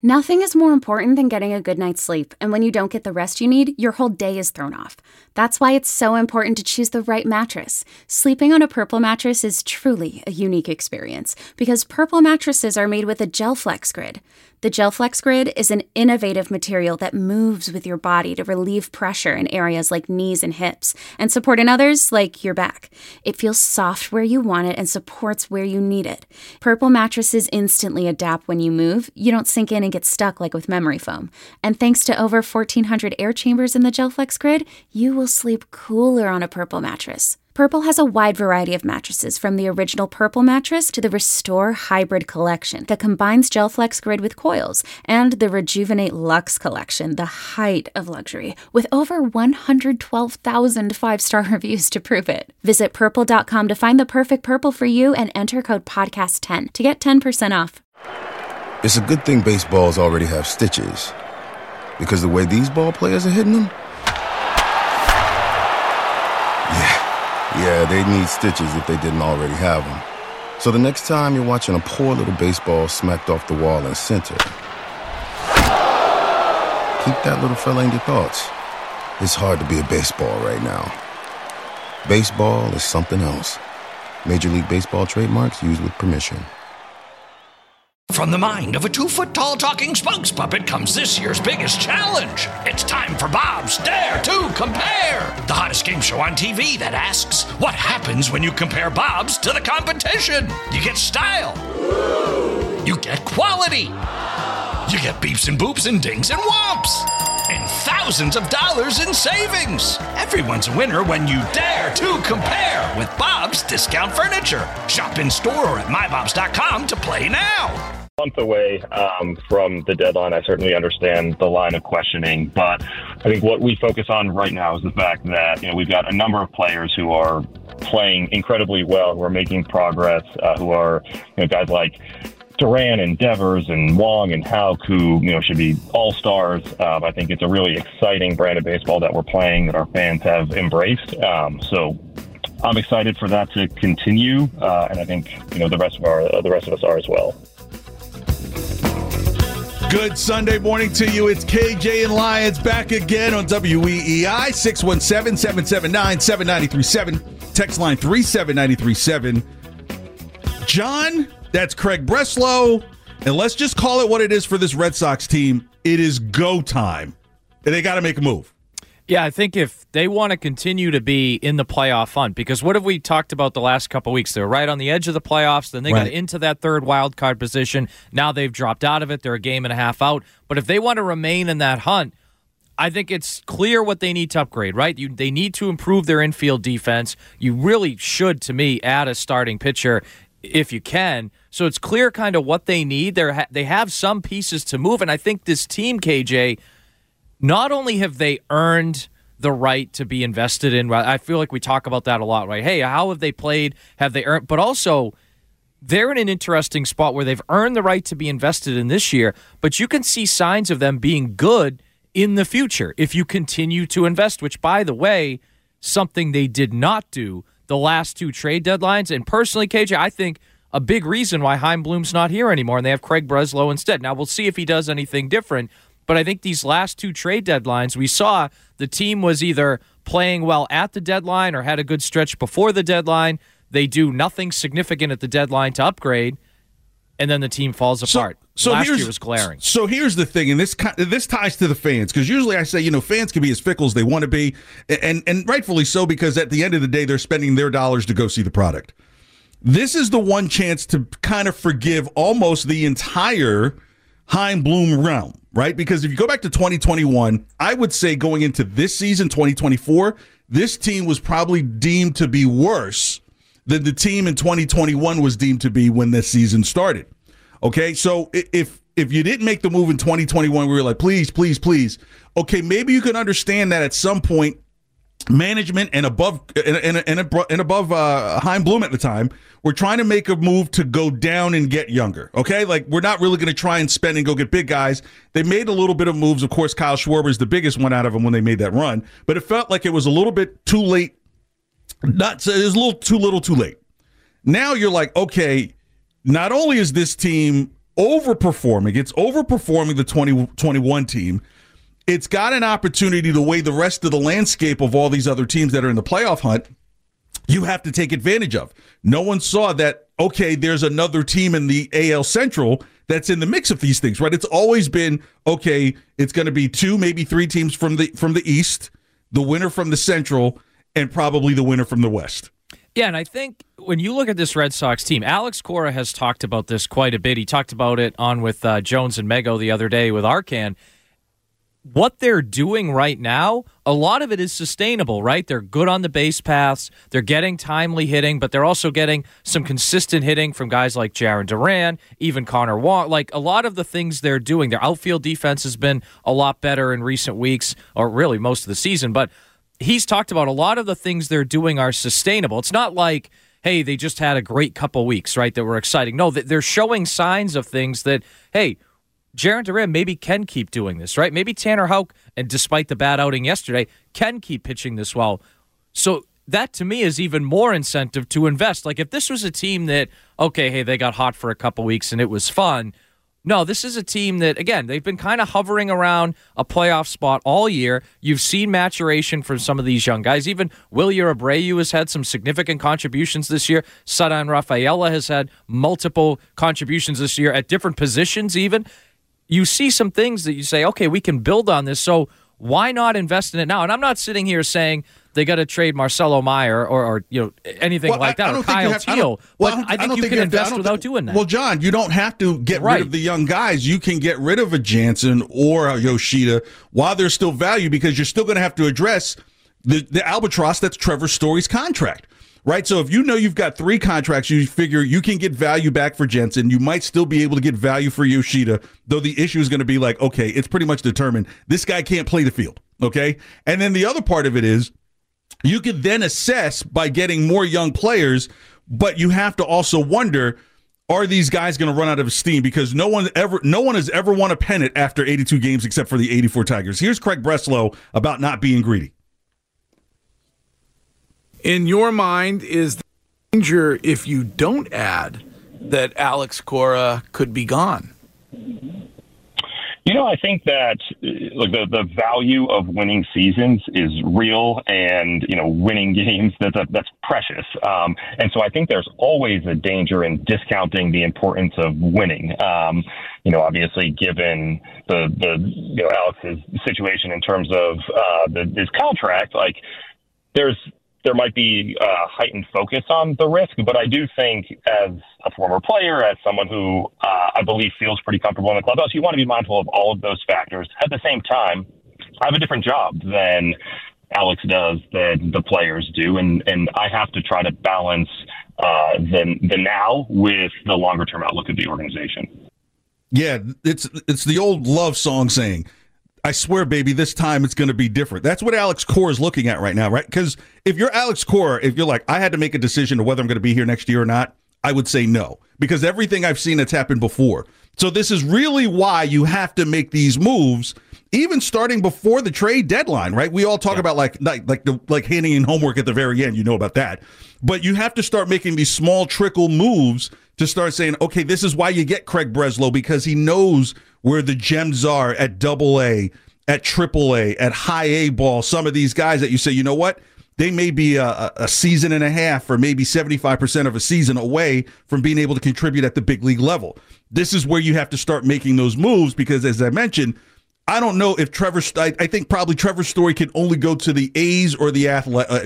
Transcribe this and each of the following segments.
Nothing is more important than getting a good night's sleep, and when you don't get the rest you need, your whole day is thrown off. That's why it's so important to choose the right mattress. Sleeping on a Purple mattress is truly a unique experience, because Purple mattresses are made with a GelFlex Grid. The GelFlex Grid is an innovative material that moves with your body to relieve pressure in areas like knees and hips, and support in others like your back. It feels soft where you want it and supports where you need it. Purple mattresses instantly adapt when you move. You don't sink in and get stuck like with memory foam. And thanks to over 1,400 air chambers in the GelFlex Grid, you will sleep cooler on a Purple mattress. Purple has a wide variety of mattresses, from the original Purple mattress to the Restore Hybrid collection that combines GelFlex Grid with coils, and the Rejuvenate Luxe collection, the height of luxury, with over 112,000 five-star reviews to prove it. Visit Purple.com to find the perfect Purple for you and enter code PODCAST10 to get 10% off. It's a good thing baseballs already have stitches, because the way these ball players are hitting them, yeah, they need stitches if they didn't already have them. So the next time you're watching a poor little baseball smacked off the wall in center, keep that little fella in your thoughts. It's hard to be a baseball right now. Baseball is something else. Major League Baseball trademarks used with permission. From the mind of a 2-foot-tall talking spokes puppet comes this year's biggest challenge. It's time for Bob's Dare to Compare, the hottest game show on TV that asks, what happens when you compare Bob's to the competition? You get style. You get quality. You get beeps and boops and dings and whomps. And thousands of dollars in savings. Everyone's a winner when you dare to compare with Bob's Discount Furniture. Shop in store or at mybobs.com to play now. Month away from the deadline. I certainly understand the line of questioning, but I think what we focus on right now is the fact that we've got a number of players who are playing incredibly well, who are making progress, who are guys like Duran and Devers and Wong and Houck, who should be all-stars. I think it's a really exciting brand of baseball that we're playing, that our fans have embraced. So I'm excited for that to continue, and I think the rest of us are as well. Good Sunday morning to you. It's KJ and Lyons back again on WEEI, 617-779-7937. Text line 37937. John, that's Craig Breslow. And let's just call it what it is for this Red Sox team. It is go time. And they got to make a move. Yeah, I think if they want to continue to be in the playoff hunt, because what have we talked about the last couple of weeks? They were right on the edge of the playoffs, then they got into that third wild card position. Now they've dropped out of it. They're a game and a half out. But if they want to remain in that hunt, I think it's clear what they need to upgrade, right? They need to improve their infield defense. You really should, to me, add a starting pitcher if you can. So it's clear kind of what they need. They have some pieces to move, and I think this team, KJ, not only have they earned the right to be invested in, I feel like we talk about that a lot, right? Hey, how have they played? Have they earned? But also, they're in an interesting spot where they've earned the right to be invested in this year, but you can see signs of them being good in the future if you continue to invest, which, by the way, something they did not do the last two trade deadlines. And personally, KJ, I think a big reason why Chaim Bloom's not here anymore and they have Craig Breslow instead. Now, we'll see if he does anything different. But I think these last two trade deadlines, we saw the team was either playing well at the deadline or had a good stretch before the deadline. They do nothing significant at the deadline to upgrade, and then the team falls apart. So last year was glaring. So here's the thing, and this ties to the fans, because usually I say, fans can be as fickle as they want to be, and rightfully so, because at the end of the day, they're spending their dollars to go see the product. This is the one chance to kind of forgive almost the entire Chaim Bloom realm. Right? Because if you go back to 2021, I would say going into this season, 2024, this team was probably deemed to be worse than the team in 2021 was deemed to be when this season started. Okay, so if you didn't make the move in 2021, we were like, please, please, please. Okay, maybe you can understand that at some point, management and above Chaim Bloom at the time, we're trying to make a move to go down and get younger. Okay, like we're not really going to try and spend and go get big guys. They made a little bit of moves. Of course, Kyle Schwarber is the biggest one out of them when they made that run, but it felt like it was a little bit too late. It was a little too late. Now you're like, okay, not only is this team overperforming. It's overperforming the 2021 team. It's got an opportunity to weigh the rest of the landscape of all these other teams that are in the playoff hunt. You have to take advantage of. No one saw that, okay, there's another team in the AL Central that's in the mix of these things, right? It's always been, okay, it's going to be 2, maybe 3 teams from the East, the winner from the Central, and probably the winner from the West. Yeah, and I think when you look at this Red Sox team, Alex Cora has talked about this quite a bit. He talked about it on with Jones and Mego the other day with Arcan. What they're doing right now, a lot of it is sustainable, right? They're good on the base paths. They're getting timely hitting, but they're also getting some consistent hitting from guys like Jarren Duran, even Connor Wong. Like, a lot of the things they're doing, their outfield defense has been a lot better in recent weeks, or really most of the season. But he's talked about a lot of the things they're doing are sustainable. It's not like, hey, they just had a great couple weeks, right, that were exciting. No, they're showing signs of things that, hey, Jarren Duran maybe can keep doing this, right? Maybe Tanner Houck, and despite the bad outing yesterday, can keep pitching this well. So that, to me, is even more incentive to invest. Like, if this was a team that, okay, hey, they got hot for a couple weeks and it was fun. No, this is a team that, again, they've been kind of hovering around a playoff spot all year. You've seen maturation from some of these young guys. Even Wilyer Abreu has had some significant contributions this year. Ceddanne Rafaela has had multiple contributions this year at different positions even. You see some things that you say, okay, we can build on this, so why not invest in it now? And I'm not sitting here saying they got to trade Marcelo Meyer or anything like that, or Kyle Teel. But I think you can invest without doing that. Well, John, you don't have to get rid of the young guys. You can get rid of a Jansen or a Yoshida while there's still value, because you're still going to have to address the albatross that's Trevor Story's contract. Right, so if you know you've got 3 contracts, you figure you can get value back for Jensen. You might still be able to get value for Yoshida, though the issue is going to be like, okay, it's pretty much determined. This guy can't play the field, okay? And then the other part of it is you could then assess by getting more young players, but you have to also wonder, are these guys going to run out of steam? Because no one has ever won a pennant after 82 games except for the 84 Tigers. Here's Craig Breslow about not being greedy. In your mind, is the danger if you don't add that Alex Cora could be gone? You know, I think that the value of winning seasons is real, and winning games that's precious. And so I think there's always a danger in discounting the importance of winning. Obviously, given the Alex's situation in terms of his contract, like there might be a heightened focus on the risk, but I do think as a former player, as someone who I believe feels pretty comfortable in the clubhouse, you want to be mindful of all of those factors. At the same time, I have a different job than Alex does, than the players do, and I have to try to balance the now with the longer-term outlook of the organization. Yeah, it's the old love song saying, I swear, baby, this time it's going to be different. That's what Alex Cora is looking at right now, right? Because if you're Alex Cora, if you're like, I had to make a decision of whether I'm going to be here next year or not, I would say no, because everything I've seen that's happened before. So this is really why you have to make these moves, even starting before the trade deadline, right? We all talk about like handing in homework at the very end. You know about that. But you have to start making these small trickle moves to start saying, okay, this is why you get Craig Breslow, because he knows where the gems are at AA, at AAA, at high A ball. Some of these guys that you say, you know what? They may be a season and a half or maybe 75% of a season away from being able to contribute at the big league level. This is where you have to start making those moves, because as I mentioned, I don't know if I think probably Trevor Story can only go to the A's or the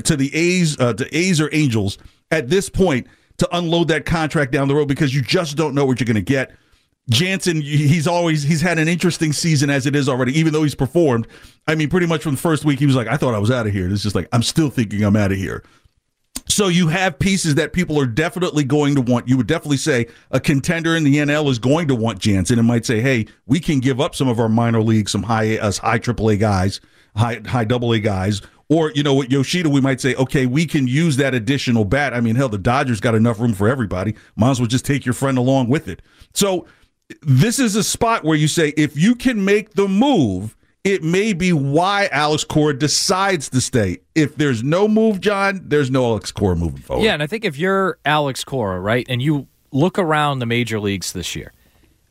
to A's or Angels at this point to unload that contract down the road, because you just don't know what you're going to get. Jansen, he's had an interesting season as it is already, even though he's performed. I mean, pretty much from the first week, he was like, I thought I was out of here. It's just like, I'm still thinking I'm out of here. So you have pieces that people are definitely going to want. You would definitely say a contender in the NL is going to want Jansen and might say, hey, we can give up some of our minor league, some high AAA guys, high AA guys. Or, with Yoshida, we might say, okay, we can use that additional bat. I mean, hell, the Dodgers got enough room for everybody. Might as well just take your friend along with it. So this is a spot where you say, if you can make the move, it may be why Alex Cora decides to stay. If there's no move, John, there's no Alex Cora moving forward. Yeah, and I think if you're Alex Cora, right, and you look around the major leagues this year,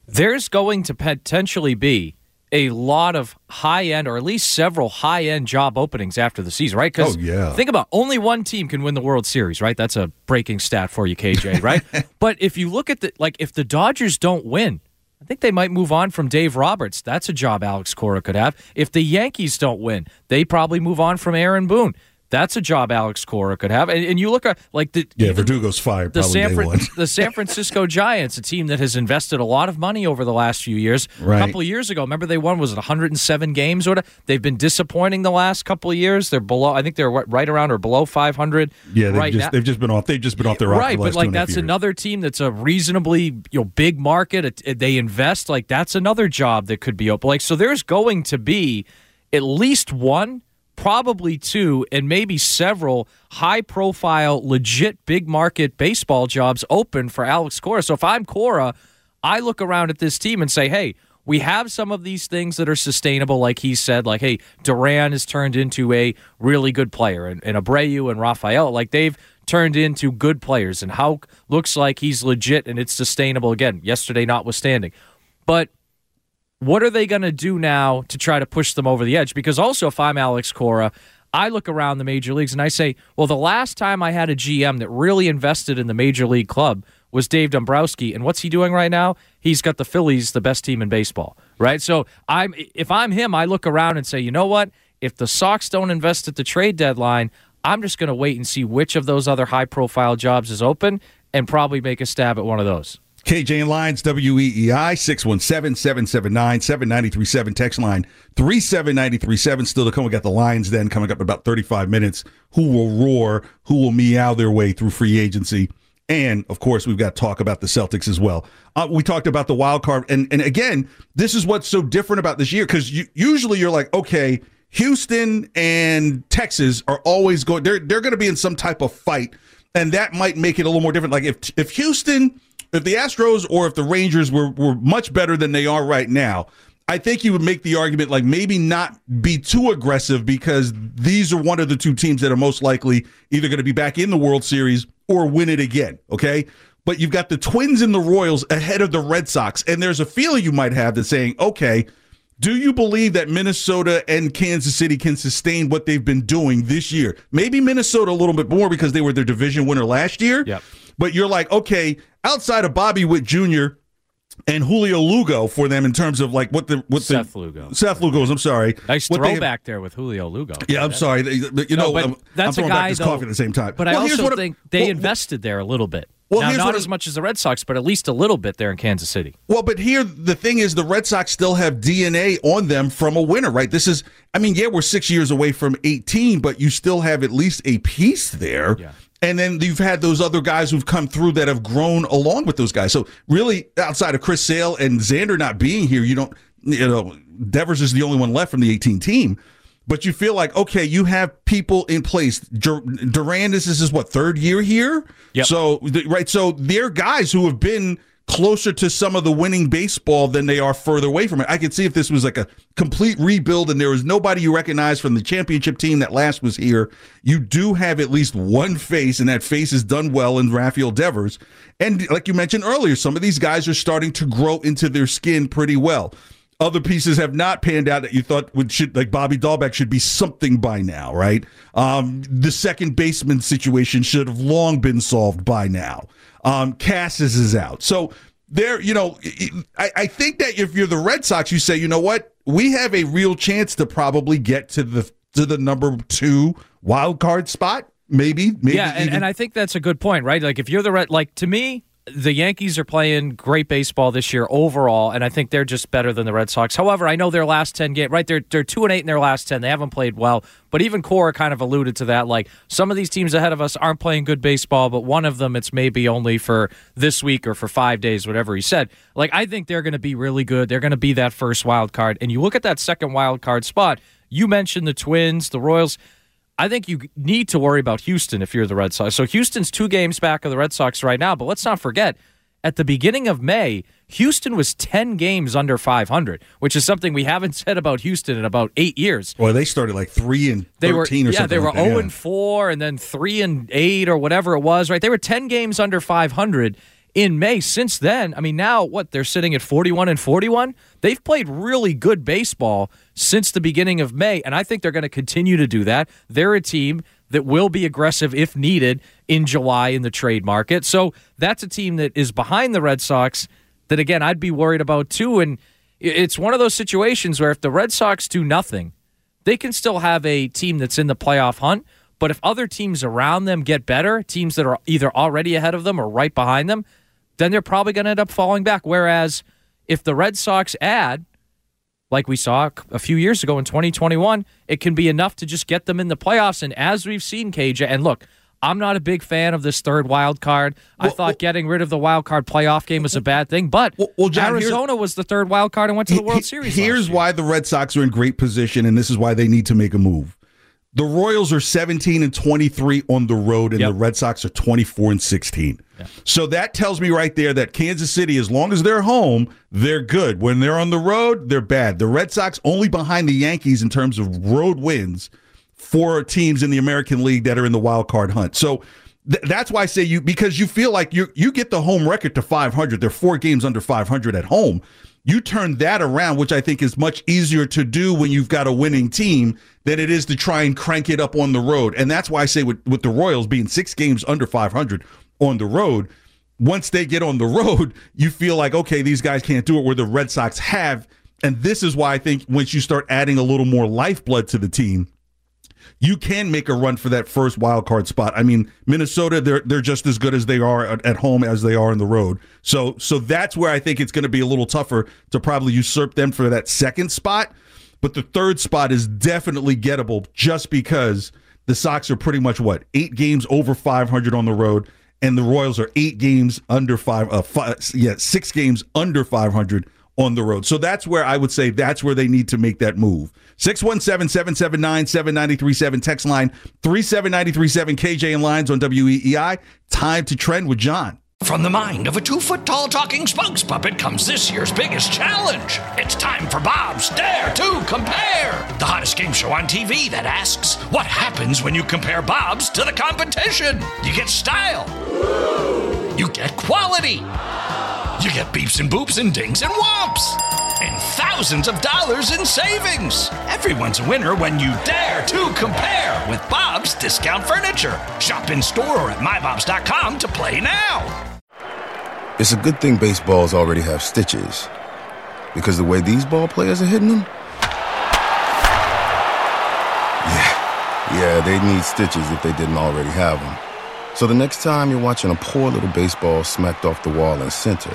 There's going to potentially be a lot of high-end, or at least several high-end job openings after the season, right? Because think about only one team can win the World Series, right? That's a breaking stat for you, KJ, right? But if you look at if the Dodgers don't win, I think they might move on from Dave Roberts. That's a job Alex Cora could have. If the Yankees don't win, they probably move on from Aaron Boone. That's a job Alex Cora could have. And you look at Verdugo's fired probably day one. The San Francisco Giants, a team that has invested a lot of money over the last few years. Right. A couple of years ago, remember they won, was it 107 games or whatever? They've been disappointing the last couple of years. They're below, I think they're right around or below 500. Yeah, they've just been off their rock. Right, for the last but 2.5 that's years. another team that's a reasonably big market. They invest, that's another job that could be open. So there's going to be at least one, probably two, and maybe several high-profile, legit big-market baseball jobs open for Alex Cora. So if I'm Cora, I look around at this team and say, hey, we have some of these things that are sustainable, like he said, hey, Duran has turned into a really good player, and Abreu and Rafael, they've turned into good players, and Houck looks like he's legit and it's sustainable, again, yesterday notwithstanding. But what are they going to do now to try to push them over the edge? Because also, if I'm Alex Cora, I look around the major leagues and I say, well, the last time I had a GM that really invested in the major league club was Dave Dombrowski. And what's he doing right now? He's got the Phillies, the best team in baseball, right? So if I'm him, I look around and say, you know what? If the Sox don't invest at the trade deadline, I'm just going to wait and see which of those other high-profile jobs is open and probably make a stab at one of those. KJ and Lyons, WEEI, 617-779-7937. Text line 37937. Still to come. We got the Lions then coming up in about 35 minutes. Who will roar? Who will meow their way through free agency? And, of course, we've got to talk about the Celtics as well. We talked about the wild card. And again, this is what's so different about this year, because usually you're like, okay, Houston and Texas are always going – they're going to be in some type of fight, and that might make it a little more different. Like if Houston – if the Astros or if the Rangers were much better than they are right now, I think you would make the argument maybe not be too aggressive, because these are one of the two teams that are most likely either going to be back in the World Series or win it again, okay? But you've got the Twins and the Royals ahead of the Red Sox, and there's a feeling you might have that's saying, okay, do you believe that Minnesota and Kansas City can sustain what they've been doing this year? Maybe Minnesota a little bit more because they were their division winner last year. Yep. But you're like, okay, outside of Bobby Witt Jr. and Julio Lugo for them in terms of Seth Lugo. Seth Lugo's, I'm sorry. Nice throwback there with Julio Lugo. Yeah, I'm sorry. But I'm that's throwing a guy, back this coffee at the same time. But I also think they invested there a little bit. Well, now, not as much as the Red Sox, but at least a little bit there in Kansas City. Well, but here, the thing is, the Red Sox still have DNA on them from a winner, right? This is, we're 6 years away from 18, but you still have at least a piece there. Yeah. And then you've had those other guys who've come through that have grown along with those guys. So really, outside of Chris Sale and Xander not being here, Devers is the only one left from the 18 team. But you feel like, okay, you have people in place. Duran, this is his, third year here? Yep. So they're guys who have been closer to some of the winning baseball than they are further away from it. I could see if this was like a complete rebuild and there was nobody you recognize from the championship team that last was here, you do have at least one face, and that face is done well in Rafael Devers. And like you mentioned earlier, some of these guys are starting to grow into their skin pretty well. Other pieces have not panned out that you thought like Bobby Dahlbeck should be something by now, right? The second baseman situation should have long been solved by now. Cassis is out. So there, I think that if you're the Red Sox, you say, you know what? We have a real chance to probably get to the number 2 wild card spot. Maybe. Yeah, and I think that's a good point, right? Like if you're to me, the Yankees are playing great baseball this year overall, and I think they're just better than the Red Sox. However, I know their last 10 games, right? They're 2-8 in their last 10. They haven't played well, but even Cora kind of alluded to that. Like some of these teams ahead of us aren't playing good baseball, but one of them it's maybe only for this week or for 5 days, whatever he said. Like I think they're going to be really good. They're going to be that first wild card, and you look at that second wild card spot. You mentioned the Twins, the Royals. I think you need to worry about Houston if you're the Red Sox. So Houston's 2 games back of the Red Sox right now, but let's not forget, at the beginning of May, Houston was 10 games under 500, which is something we haven't said about Houston in about 8 years. Well, they started like 3-13 or something. Yeah, they were like 0-4 and then 3-8 or whatever it was, right? They were 10 games under 500, in May. Since then, I mean, now what, they're sitting at 41-41? They've played really good baseball since the beginning of May, and I think they're going to continue to do that. They're a team that will be aggressive if needed in July in the trade market. So that's a team that is behind the Red Sox that, again, I'd be worried about too. And it's one of those situations where if the Red Sox do nothing, they can still have a team that's in the playoff hunt. But if other teams around them get better, teams that are either already ahead of them or right behind them, then they're probably going to end up falling back. Whereas if the Red Sox add, like we saw a few years ago in 2021, it can be enough to just get them in the playoffs. And as we've seen, KJ, and look, I'm not a big fan of this third wild card. I thought getting rid of the wild card playoff game was a bad thing, but John, Arizona was the third wild card and went to the World Series. Here's why the Red Sox are in great position, and this is why they need to make a move. The Royals are 17-23 on the road, and the Red Sox are 24-16. Yeah. So that tells me right there that Kansas City, as long as they're home, they're good. When they're on the road, they're bad. The Red Sox only behind the Yankees in terms of road wins for teams in the American League that are in the wild card hunt. So that's why I say because you feel like you get the home record to 500. They're 4 games under 500 at home. You turn that around, which I think is much easier to do when you've got a winning team than it is to try and crank it up on the road. And that's why I say with the Royals being 6 games under 500 on the road, once they get on the road, you feel like, okay, these guys can't do it where the Red Sox have. And this is why I think once you start adding a little more lifeblood to the team, you can make a run for that first wild card spot. I mean, Minnesota, they're just as good as they are at home as they are on the road. So that's where I think it's going to be a little tougher to probably usurp them for that second spot. But the third spot is definitely gettable just because the Sox are pretty much 8 games over 500 on the road, and the Royals are 8 games under 6 games under 500 on the road. So that's where I would say that's where they need to make that move. 617-779-7937. Text line 37937. KJ and Lines on WEEI. Time to trend with John. From the mind of a 2-foot-tall talking spokes puppet comes this year's biggest challenge. It's time for Bob's Dare to Compare, the hottest game show on TV that asks, what happens when you compare Bob's to the competition? You get style. You get quality. You get beeps and boops and dings and whomps. And thousands of dollars in savings. Everyone's a winner when you dare to compare with Bob's Discount Furniture. Shop in store or at mybobs.com to play now. It's a good thing baseballs already have stitches, because the way these ball players are hitting them, yeah, they'd need stitches if they didn't already have them. So the next time you're watching a poor little baseball smacked off the wall in center,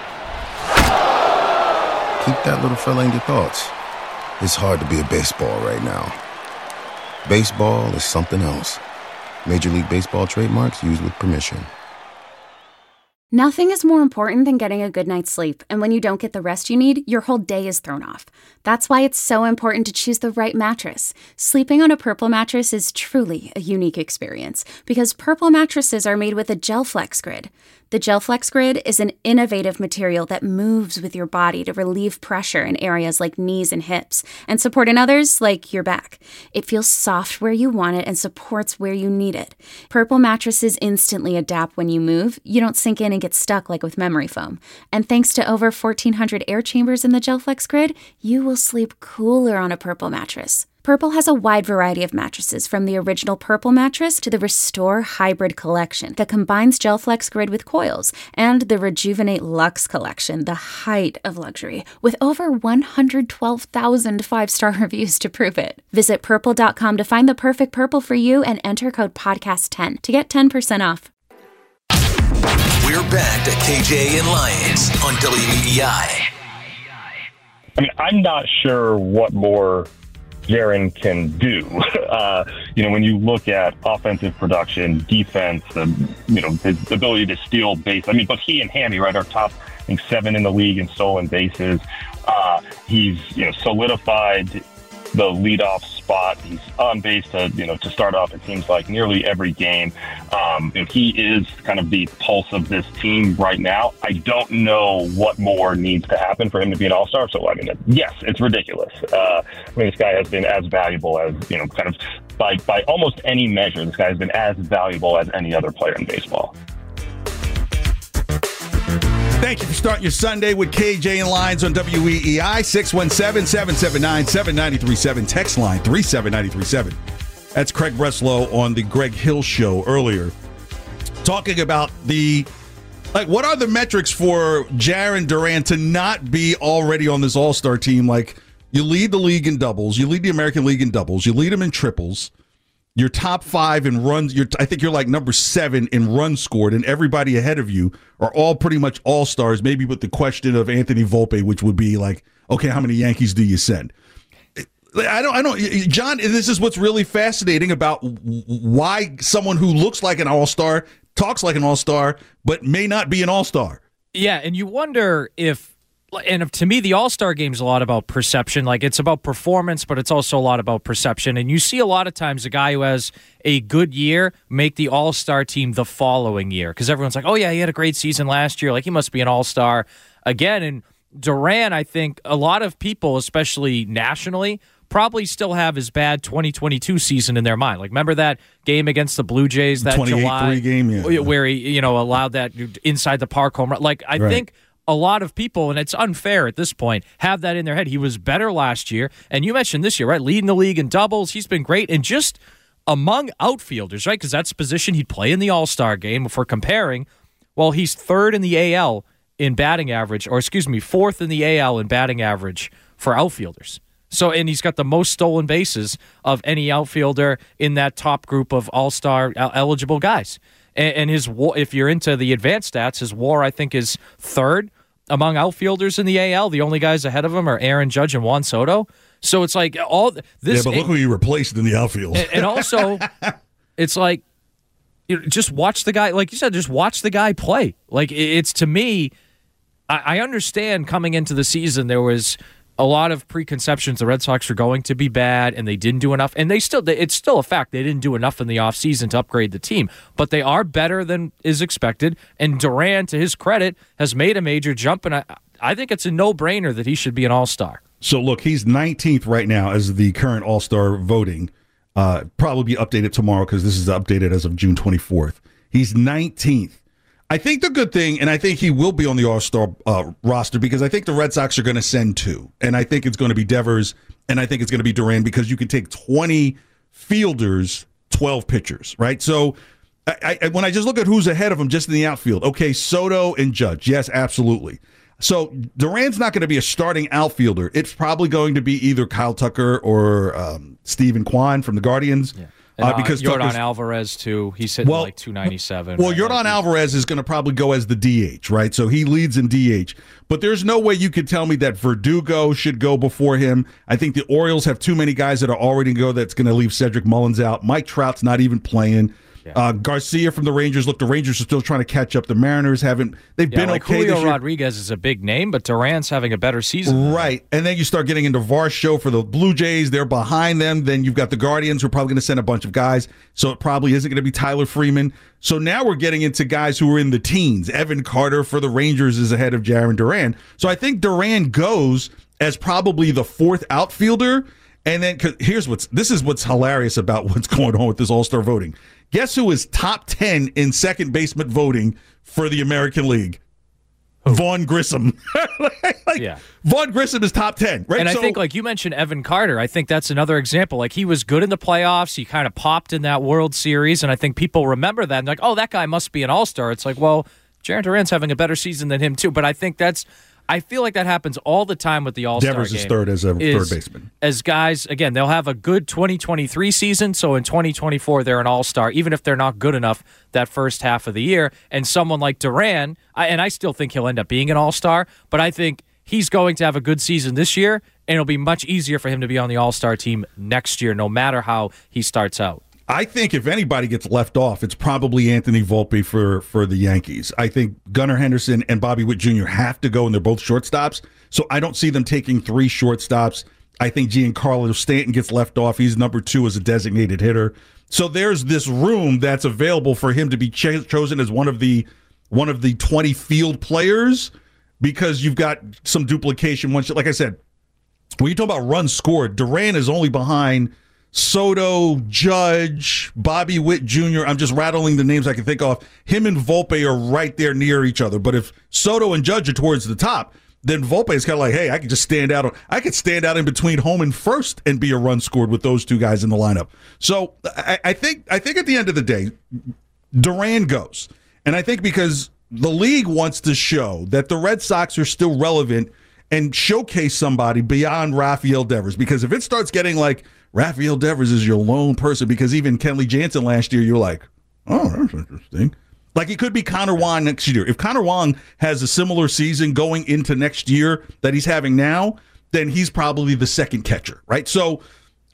keep that little fella in your thoughts. It's hard to be a baseball right now. Baseball is something else. Major League Baseball trademarks used with permission. Nothing is more important than getting a good night's sleep, and when you don't get the rest you need, your whole day is thrown off. That's why it's so important to choose the right mattress. Sleeping on a Purple mattress is truly a unique experience, because Purple mattresses are made with a GelFlex Grid. The GelFlex Grid is an innovative material that moves with your body to relieve pressure in areas like knees and hips, and support in others like your back. It feels soft where you want it and supports where you need it. Purple mattresses instantly adapt when you move. You don't sink in and get stuck like with memory foam. And thanks to over 1,400 air chambers in the GelFlex Grid, you will sleep cooler on a Purple mattress. Purple has a wide variety of mattresses, from the original Purple mattress to the Restore Hybrid collection that combines GelFlex Grid with coils, and the Rejuvenate Luxe collection, the height of luxury, with over 112,000 five-star reviews to prove it. Visit Purple.com to find the perfect Purple for you and enter code PODCAST10 to get 10% off. We're back to KJ and Lyons on WEEI. I mean, I'm not sure what more Jaron can do. When you look at offensive production, defense, his ability to steal base. I mean, but he and Hammy, right, are top, I think, 7 in the league in stolen bases. He's, solidified the leadoff spot. He's on base to start off, it seems like, nearly every game. He is kind of the pulse of this team right now. I don't know what more needs to happen for him to be an all-star. So, I mean, yes, it's ridiculous. This guy has been as valuable as, kind of by almost any measure, this guy has been as valuable as any other player in baseball. Thank you for starting your Sunday with KJ and Lyons on WEEI. 617-779-7937. Text line 37937. That's Craig Breslow on the Greg Hill Show earlier. Talking about what are the metrics for Jaren Duran to not be already on this All-Star team? Like, you lead the league in doubles. You lead the American League in doubles. You lead them in triples. You're top 5 in runs. I think you're like number 7 in runs scored, and everybody ahead of you are all pretty much all-stars, maybe with the question of Anthony Volpe, which would be like, okay, how many Yankees do you send? I don't, John, this is what's really fascinating about why someone who looks like an all-star, talks like an all-star, but may not be an all-star. Yeah, and you wonder if to me, the All-Star game is a lot about perception. Like, it's about performance, but it's also a lot about perception. And you see a lot of times a guy who has a good year make the All-Star team the following year because everyone's like, oh, yeah, he had a great season last year. Like, he must be an All-Star again. And Duran, I think a lot of people, especially nationally, probably still have his bad 2022 season in their mind. Like, remember that game against the Blue Jays, that July game, where he, allowed that inside the park home run. Like, I think a lot of people, and it's unfair at this point, have that in their head. He was better last year, and you mentioned this year, right? Leading the league in doubles. He's been great, and just among outfielders, right? Because that's the position he'd play in the All-Star game. If we're comparing, well, he's 3rd in the AL in batting average, or 4th in the AL in batting average for outfielders. So, and he's got the most stolen bases of any outfielder in that top group of All-Star eligible guys. And his WAR, if you're into the advanced stats, his WAR, I think, is 3rd among outfielders in the AL. The only guys ahead of him are Aaron Judge and Juan Soto. So it's like all this. Yeah, but look who you replaced in the outfield. And also, it's like, just watch the guy. Like you said, just watch the guy play. Like, it's, to me, I understand coming into the season there was a lot of preconceptions. The Red Sox are going to be bad, and they didn't do enough. And it's still a fact. They didn't do enough in the offseason to upgrade the team. But they are better than is expected. And Duran, to his credit, has made a major jump. And I think it's a no-brainer that he should be an all-star. So, look, he's 19th right now as the current all-star voting. Probably be updated tomorrow because this is updated as of June 24th. He's 19th. I think the good thing, and I think he will be on the All-Star roster because I think the Red Sox are going to send 2. And I think it's going to be Devers, and I think it's going to be Duran because you can take 20 fielders, 12 pitchers, right? So when I just look at who's ahead of him just in the outfield, okay, Soto and Judge, yes, absolutely. So Duran's not going to be a starting outfielder. It's probably going to be either Kyle Tucker or Steven Kwan from the Guardians. Yeah. Because Yordan Alvarez, too, he's hitting like 297. Well, Yordan Alvarez is going to probably go as the DH, right? So he leads in DH. But there's no way you could tell me that Verdugo should go before him. I think the Orioles have too many guys that are already going to go that's going to leave Cedric Mullins out. Mike Trout's not even playing. Yeah. Garcia from the Rangers. Look, the Rangers are still trying to catch up. The Mariners haven't. They've been like okay Julio this year. Rodriguez is a big name, but Duran's having a better season. Right. And then you start getting into Varsho for the Blue Jays. They're behind them. Then you've got the Guardians who are probably going to send a bunch of guys. So it probably isn't going to be Tyler Freeman. So now we're getting into guys who are in the teens. Evan Carter for the Rangers is ahead of Jaren Duran. So I think Duran goes as probably the 4th outfielder. And then this is what's hilarious about what's going on with this All-Star voting. Guess who is top 10 in second baseman voting for the American League? Vaughn Grissom. Vaughn Grissom is top 10, right? And I think, like you mentioned, Evan Carter, I think that's another example. Like, he was good in the playoffs. He kind of popped in that World Series, and I think people remember that. And like, oh, that guy must be an all-star. It's like, well, Jaren Duran's having a better season than him, too. But I feel like that happens all the time with the All-Star Devers game. is 3rd as a third baseman. As guys, again, they'll have a good 2023 season, so in 2024 they're an All-Star, even if they're not good enough that first half of the year. And someone like Duran, and I still think he'll end up being an All-Star, but I think he's going to have a good season this year, and it'll be much easier for him to be on the All-Star team next year, no matter how he starts out. I think if anybody gets left off, it's probably Anthony Volpe for the Yankees. I think Gunnar Henderson and Bobby Witt Jr. have to go, and they're both shortstops. So I don't see them taking 3 shortstops. I think Giancarlo Stanton gets left off. He's number 2 as a designated hitter. So there's this room that's available for him to be chosen as one of the 20 field players because you've got some duplication. Like I said, when you talk about runs scored, Duran is only behind Soto, Judge, Bobby Witt Jr., I'm just rattling the names I can think of. Him and Volpe are right there near each other. But if Soto and Judge are towards the top, then Volpe is kind of like, hey, I could just stand out. I could stand out in between home and first and be a run scored with those two guys in the lineup. So I think at the end of the day, Duran goes. And I think because the league wants to show that the Red Sox are still relevant and showcase somebody beyond Rafael Devers. Because if it starts getting like Rafael Devers is your lone person, because even Kenley Jansen last year, you're like, oh, that's interesting. Like it could be Connor Wong next year. If Connor Wong has a similar season going into next year that he's having now, then he's probably the second catcher, right? So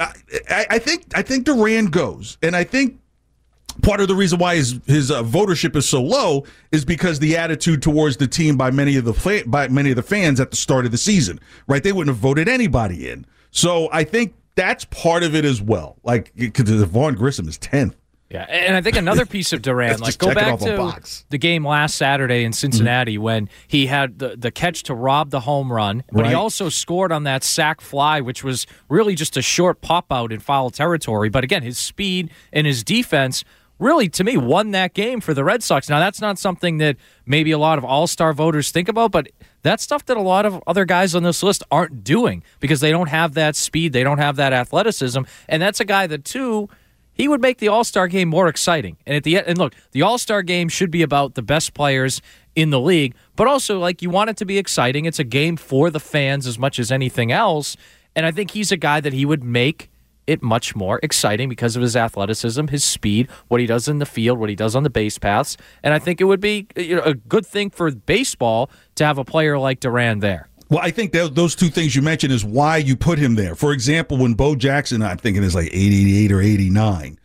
I think Duran goes, and I think part of the reason why his votership is so low is because the attitude towards the team by many of the fans at the start of the season, right? They wouldn't have voted anybody in. So I think that's part of it as well. Like because Vaughn Grissom is 10th. Yeah, and I think another piece of Duran, like go back to the game last Saturday in Cincinnati when he had the catch to rob the home run, but he also scored on that sac fly, which was really just a short pop-out in foul territory. But again, his speed and his defense really, to me, won that game for the Red Sox. Now, that's not something that maybe a lot of all-star voters think about, but that's stuff that a lot of other guys on this list aren't doing because they don't have that speed, they don't have that athleticism, and that's a guy that, too, he would make the All-Star game more exciting. And at the end, and look, the All-Star game should be about the best players in the league, but also like you want it to be exciting. It's a game for the fans as much as anything else. And I think he's a guy that he would make it much more exciting because of his athleticism, his speed, what he does in the field, what he does on the base paths. And I think it would be a good thing for baseball to have a player like Duran there. Well, I think those two things you mentioned is why you put him there. For example, when Bo Jackson, I'm thinking is like 88 or 89,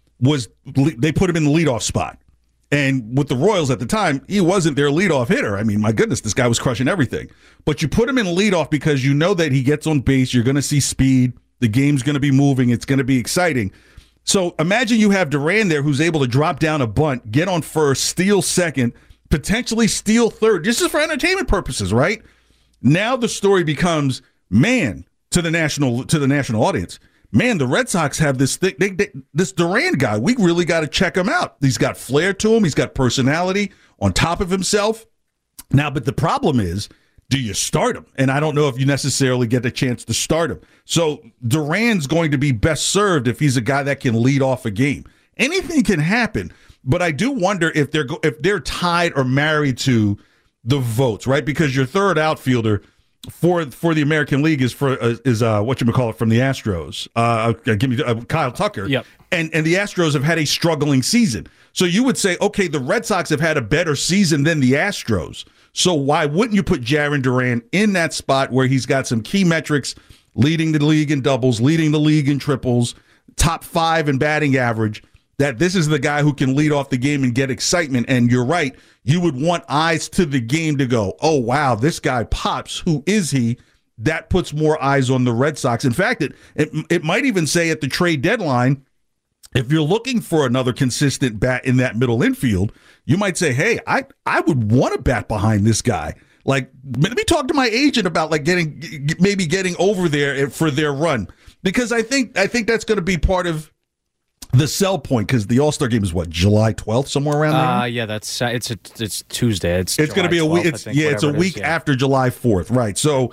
they put him in the leadoff spot. And with the Royals at the time, he wasn't their leadoff hitter. I mean, my goodness, this guy was crushing everything. But you put him in leadoff because you know that he gets on base. You're going to see speed. The game's going to be moving. It's going to be exciting. So imagine you have Duran there who's able to drop down a bunt, get on first, steal second, potentially steal third. This is for entertainment purposes, right? Now the story becomes, man, to the national audience, man, the Red Sox have this thing. This Duran guy, we really got to check him out. He's got flair to him. He's got personality on top of himself. Now, but the problem is, do you start him? And I don't know if you necessarily get the chance to start him. So Duran's going to be best served if he's a guy that can lead off a game. Anything can happen, but I do wonder if they're tied or married to the votes, right? Because your third outfielder for the American League is whatchamacallit from the Astros. Give me Kyle Tucker. Yep. And the Astros have had a struggling season. So you would say, okay, the Red Sox have had a better season than the Astros. So why wouldn't you put Jarren Duran in that spot where he's got some key metrics, leading the league in doubles, leading the league in triples, top 5 in batting average, that this is the guy who can lead off the game and get excitement. And you're right, you would want eyes to the game to go, oh, wow, this guy pops. Who is he? That puts more eyes on the Red Sox. In fact, it might even say at the trade deadline, if you're looking for another consistent bat in that middle infield, you might say, hey, I would want to bat behind this guy. Like, let me talk to my agent about like getting over there for their run. Because I think that's going to be part of the sell point, because the All-Star game is what, July 12th, somewhere around there? Yeah, that's it's Tuesday. It's going to be a week. It's a week after July 4th, right? So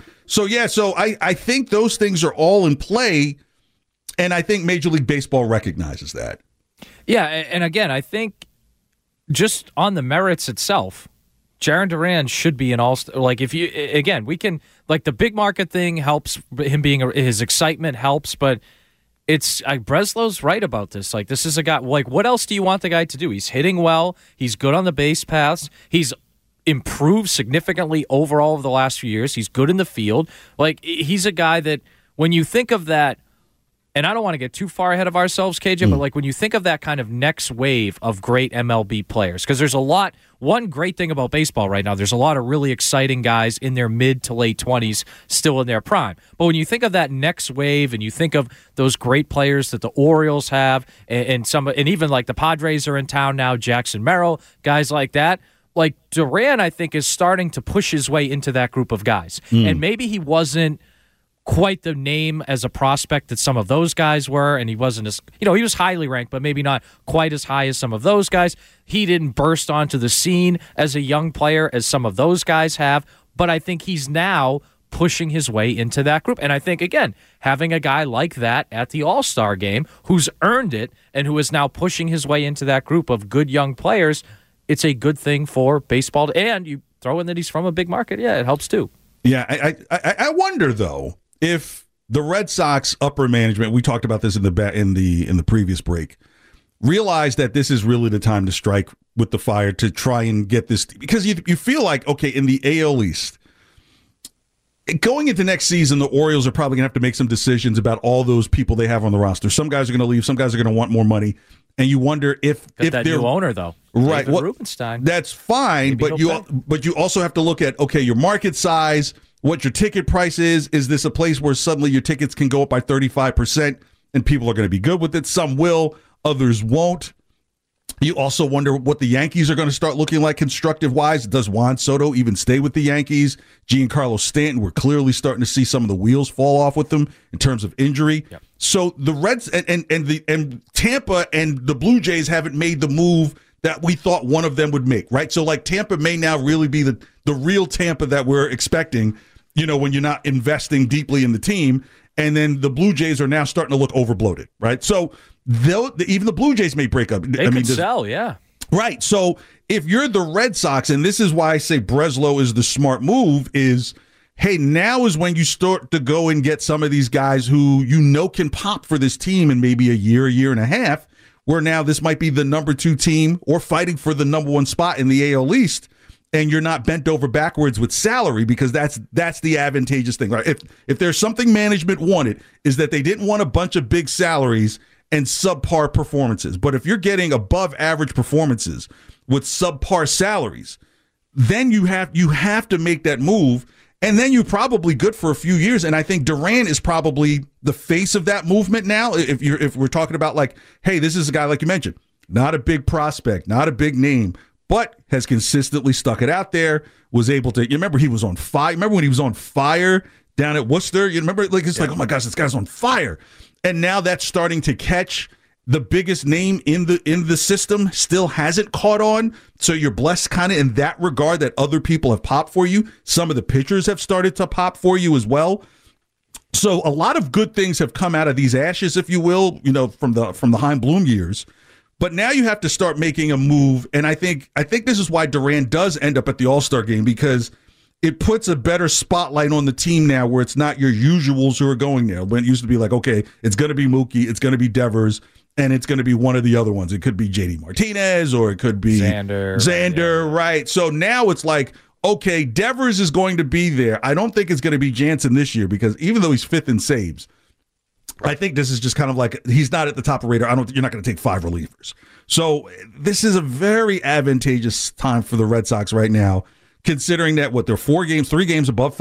I think those things are all in play, and I think Major League Baseball recognizes that. Yeah, and again, I think just on the merits itself, Jarren Duran should be an all-star. Like, if you, again, we can, like, the big market thing helps, him being, his excitement helps, but it's, Breslow's right about this. Like, this is a guy, like, what else do you want the guy to do? He's hitting well. He's good on the base paths. He's improved significantly overall over the last few years. He's good in the field. Like, he's a guy that, when you think of that, and I don't want to get too far ahead of ourselves, KJ, but like when you think of that kind of next wave of great MLB players, because there's one great thing about baseball right now, there's a lot of really exciting guys in their mid to late 20s still in their prime. But when you think of that next wave and you think of those great players that the Orioles have and even like the Padres are in town now, Jackson Merrill, guys like that, like Duran, I think, is starting to push his way into that group of guys. And maybe he wasn't quite the name as a prospect that some of those guys were, and he wasn't as, he was highly ranked, but maybe not quite as high as some of those guys. He didn't burst onto the scene as a young player as some of those guys have, but I think he's now pushing his way into that group. And I think, again, having a guy like that at the All-Star game who's earned it and who is now pushing his way into that group of good young players, it's a good thing for baseball. And you throw in that he's from a big market, yeah, it helps too. Yeah, I wonder, though, if the Red Sox upper management, we talked about this in the previous break, realize that this is really the time to strike with the fire to try and get this, because you feel like, okay, in the AL East, going into next season, the Orioles are probably going to have to make some decisions about all those people they have on the roster. Some guys are going to leave, some guys are going to want more money, and you wonder if that new owner, though, right? David Rubenstein. That's fine, but you also have to look at, okay, your market size, what your ticket price is. Is this a place where suddenly your tickets can go up by 35% and people are going to be good with it? Some will, others won't. You also wonder what the Yankees are going to start looking like constructive-wise. Does Juan Soto even stay with the Yankees? Giancarlo Stanton, we're clearly starting to see some of the wheels fall off with them in terms of injury. Yep. So the Reds and Tampa and the Blue Jays haven't made the move that we thought one of them would make, right? So like Tampa may now really be the real Tampa that we're expecting, when you're not investing deeply in the team. And then the Blue Jays are now starting to look overbloated, right? So even the Blue Jays may break up. They could sell, yeah. Right. So if you're the Red Sox, and this is why I say Breslow is the smart move, is, hey, now is when you start to go and get some of these guys who can pop for this team in maybe a year and a half, where now this might be the number 2 team or fighting for the number 1 spot in the AL East. And you're not bent over backwards with salary, because that's the advantageous thing. Right? If there's something management wanted, is that they didn't want a bunch of big salaries and subpar performances. But if you're getting above average performances with subpar salaries, then you have to make that move, and then you're probably good for a few years. And I think Duran is probably the face of that movement now. If we're talking about like, hey, this is a guy like you mentioned, not a big prospect, not a big name, but has consistently stuck it out there, was able to, you remember he was on fire. Remember when he was on fire down at Worcester? You remember, like, it's like, oh my gosh, this guy's on fire. And now that's starting to catch. The biggest name in the system still hasn't caught on. So you're blessed kind of in that regard that other people have popped for you. Some of the pitchers have started to pop for you as well. So a lot of good things have come out of these ashes, if you will, from the Chaim Bloom years. But now you have to start making a move, and I think this is why Duran does end up at the All-Star game, because it puts a better spotlight on the team now, where it's not your usuals who are going there. When it used to be like, okay, it's going to be Mookie, it's going to be Devers, and it's going to be one of the other ones. It could be JD Martinez, or it could be Xander, right? So now it's like, okay, Devers is going to be there. I don't think it's going to be Jansen this year, because even though he's 5th in saves, I think this is just kind of like, he's not at the top of radar. You're not going to take 5 relievers. So this is a very advantageous time for the Red Sox right now, considering that they're 3 games above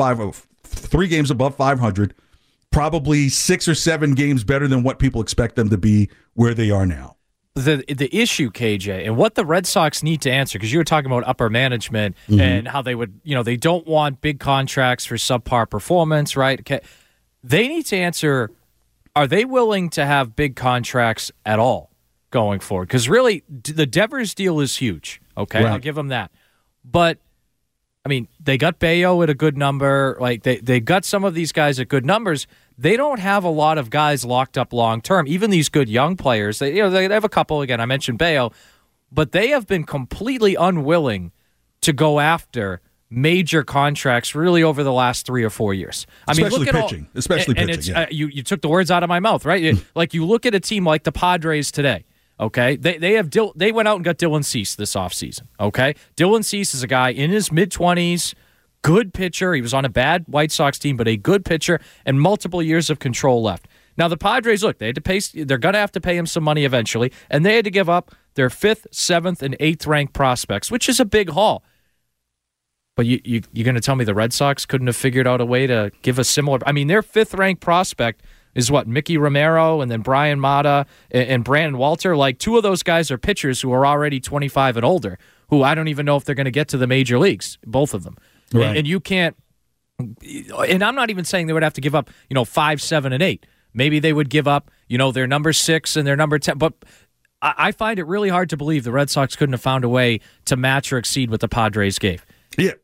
500, probably 6 or 7 games better than what people expect them to be where they are now. The issue, KJ, and what the Red Sox need to answer, because you were talking about upper management and how they would, they don't want big contracts for subpar performance, right? Okay. They need to answer, are they willing to have big contracts at all going forward? Because really, the Devers deal is huge. Okay, right. I'll give them that. But, I mean, they got Bayo at a good number. Like they got some of these guys at good numbers. They don't have a lot of guys locked up long term. Even these good young players, they have a couple. Again, I mentioned Bayo, but they have been completely unwilling to go after major contracts really over the last 3 or 4 years. Especially pitching. You took the words out of my mouth, right? Like you look at a team like the Padres today. Okay, they went out and got Dylan Cease this offseason. Okay, Dylan Cease is a guy in his mid-20s, good pitcher. He was on a bad White Sox team, but a good pitcher, and multiple years of control left. Now the Padres, look, they had to pay. They're going to have to pay him some money eventually, and they had to give up their 5th, 7th, and 8th ranked prospects, which is a big haul. But you're going to tell me the Red Sox couldn't have figured out a way to give a similar... I mean, their 5th ranked prospect is what? Mickey Romero, and then Brian Mata and Brandon Walter. Like, 2 of those guys are pitchers who are already 25 and older, who I don't even know if they're going to get to the major leagues, both of them. Right. And you can't And I'm not even saying they would have to give up, 5, 7, and 8. Maybe they would give up, their number 6 and their number 10. But I find it really hard to believe the Red Sox couldn't have found a way to match or exceed what the Padres gave. Yeah.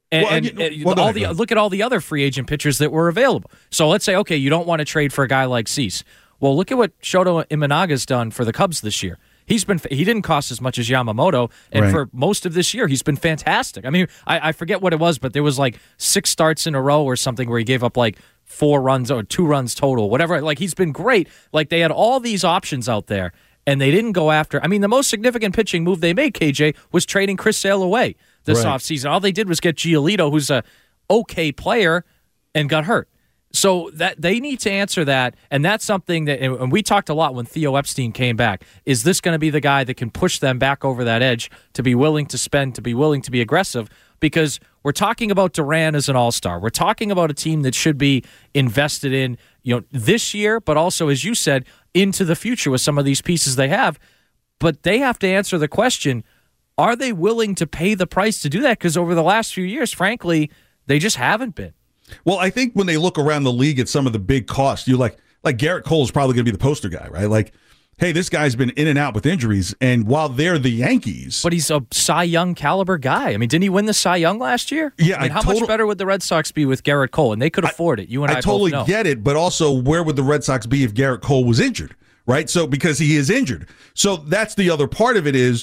Look at all the other free agent pitchers that were available. So let's say, okay, you don't want to trade for a guy like Cease. Well, look at what Shota Imanaga's done for the Cubs this year. He didn't cost as much as Yamamoto, and for most of this year, he's been fantastic. I mean, I forget what it was, but there was like 6 starts in a row or something where he gave up like 4 runs or 2 runs total, whatever. Like, he's been great. Like, they had all these options out there, and they didn't go after. I mean, the most significant pitching move they made, KJ, was trading Chris Sale away this offseason. All they did was get Giolito, who's a okay player, and got hurt. So that they need to answer that, and that's something that, and we talked a lot when Theo Epstein came back. Is this going to be the guy that can push them back over that edge to be willing to spend, to be willing to be aggressive? Because we're talking about Duran as an all-star. We're talking about a team that should be invested in, this year, but also, as you said, into the future with some of these pieces they have. But they have to answer the question, are they willing to pay the price to do that? Because over the last few years, frankly, they just haven't been. Well, I think when they look around the league at some of the big costs, you're like Garrett Cole is probably going to be the poster guy, right? Like, hey, this guy's been in and out with injuries, and while they're the Yankees, but he's a Cy Young caliber guy. I mean, didn't he win the Cy Young last year? Yeah. I mean, how much better would the Red Sox be with Garrett Cole? And they could afford it. You and I totally both know. get it, but also, where would the Red Sox be if Garrett Cole was injured, right? So because he is injured, so that's the other part of it. Is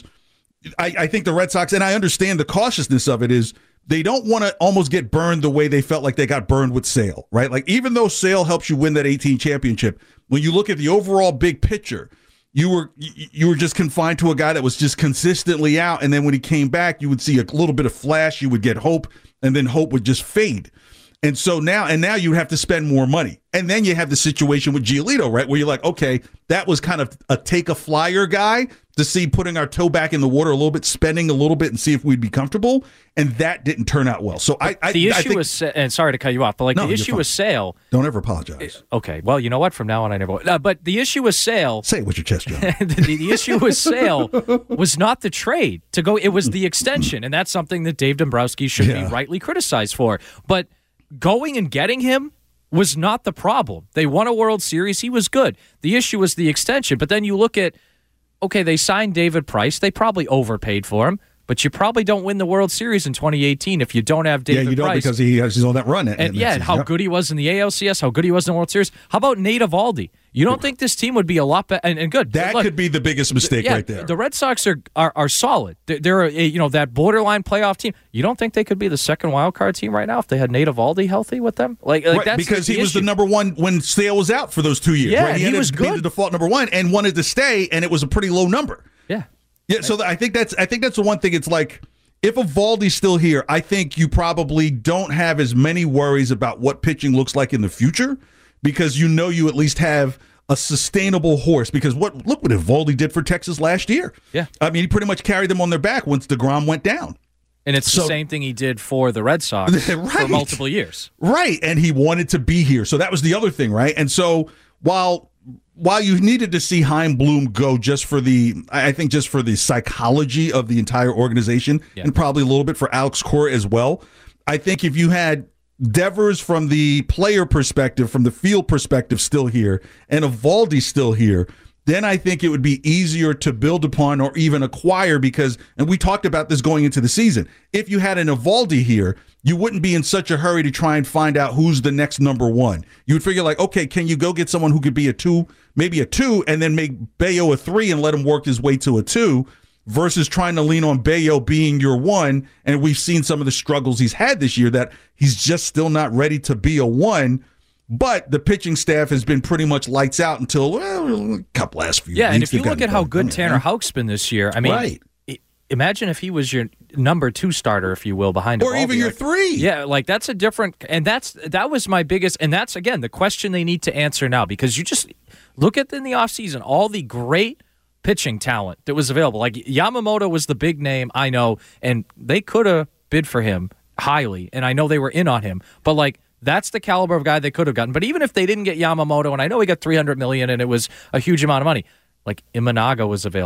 I think the Red Sox, and I understand the cautiousness of it, is they don't want to almost get burned the way they felt like they got burned with Sale, right? Like, even though Sale helps you win that 18 championship, when you look at the overall big picture, you were just confined to a guy that was just consistently out, and then when he came back, you would see a little bit of flash, you would get hope, and then hope would just fade. And so now you have to spend more money. And then you have the situation with Giolito, right, where you're like, okay, that was kind of a take-a-flyer guy to see putting our toe back in the water a little bit, spending a little bit, and see if we'd be comfortable. And that didn't turn out well. So the issue was, and sorry to cut you off, but the issue with Sale. Don't ever apologize. Okay, well, you know what? From now on, I never will. But the issue with Sale. Say it with your chest, John. the issue with Sale was not the trade to go. It was the extension, and that's something that Dave Dombrowski should be rightly criticized for. But going and getting him was not the problem. They won a World Series. He was good. The issue was the extension. But then you look at, okay, they signed David Price. They probably overpaid for him. But you probably don't win the World Series in 2018 if you don't have David Price. Yeah, you don't, because he's on that run. And how good he was in the ALCS, how good he was in the World Series. How about Nate Eovaldi? You don't think this team would be a lot better and good? That could be the biggest mistake right there. The Red Sox are solid. They're that borderline playoff team. You don't think they could be the second wild card team right now if they had Nate Eovaldi healthy with them? That's because he was the number one when Sale was out for those 2 years. Yeah, right? he was good. The default number one and wanted to stay, and it was a pretty low number. Yeah. So I think that's the one thing. It's like, if Eovaldi's still here, I think you probably don't have as many worries about what pitching looks like in the future, because you at least have a sustainable horse. Because look what Eovaldi did for Texas last year. Yeah. I mean, he pretty much carried them on their back once DeGrom went down. And it's the same thing he did for the Red Sox for multiple years. Right, and he wanted to be here. So that was the other thing, right? And so while you needed to see Chaim Bloom go just for the psychology of the entire organization, and probably a little bit for Alex Cora as well, I think if you had Devers from the player perspective, from the field perspective still here, and Eovaldi still here, then I think it would be easier to build upon or even acquire, because, and we talked about this going into the season, if you had an Eovaldi here, you wouldn't be in such a hurry to try and find out who's the next number one. You would figure, like, okay, can you go get someone who could be a 2, maybe a 2, and then make Bello a 3 and let him work his way to a 2, versus trying to lean on Bello being your 1. And we've seen some of the struggles he's had this year, that he's just still not ready to be a 1. But the pitching staff has been pretty much lights out until a couple last few weeks. Yeah, and if you look at how good Tanner Houck's been this year, I mean, imagine if he was your number 2 starter, if you will, behind or Eovaldi, even your 3. Yeah, like that's a different, and that was my biggest, and that's again the question they need to answer now, because you just look at in the offseason all the great pitching talent that was available. Like Yamamoto was the big name, I know, and they could have bid for him highly, and I know they were in on him, but like, that's the caliber of guy they could have gotten. But even if they didn't get Yamamoto, and I know he got $300 million and it was a huge amount of money, like Imanaga was available.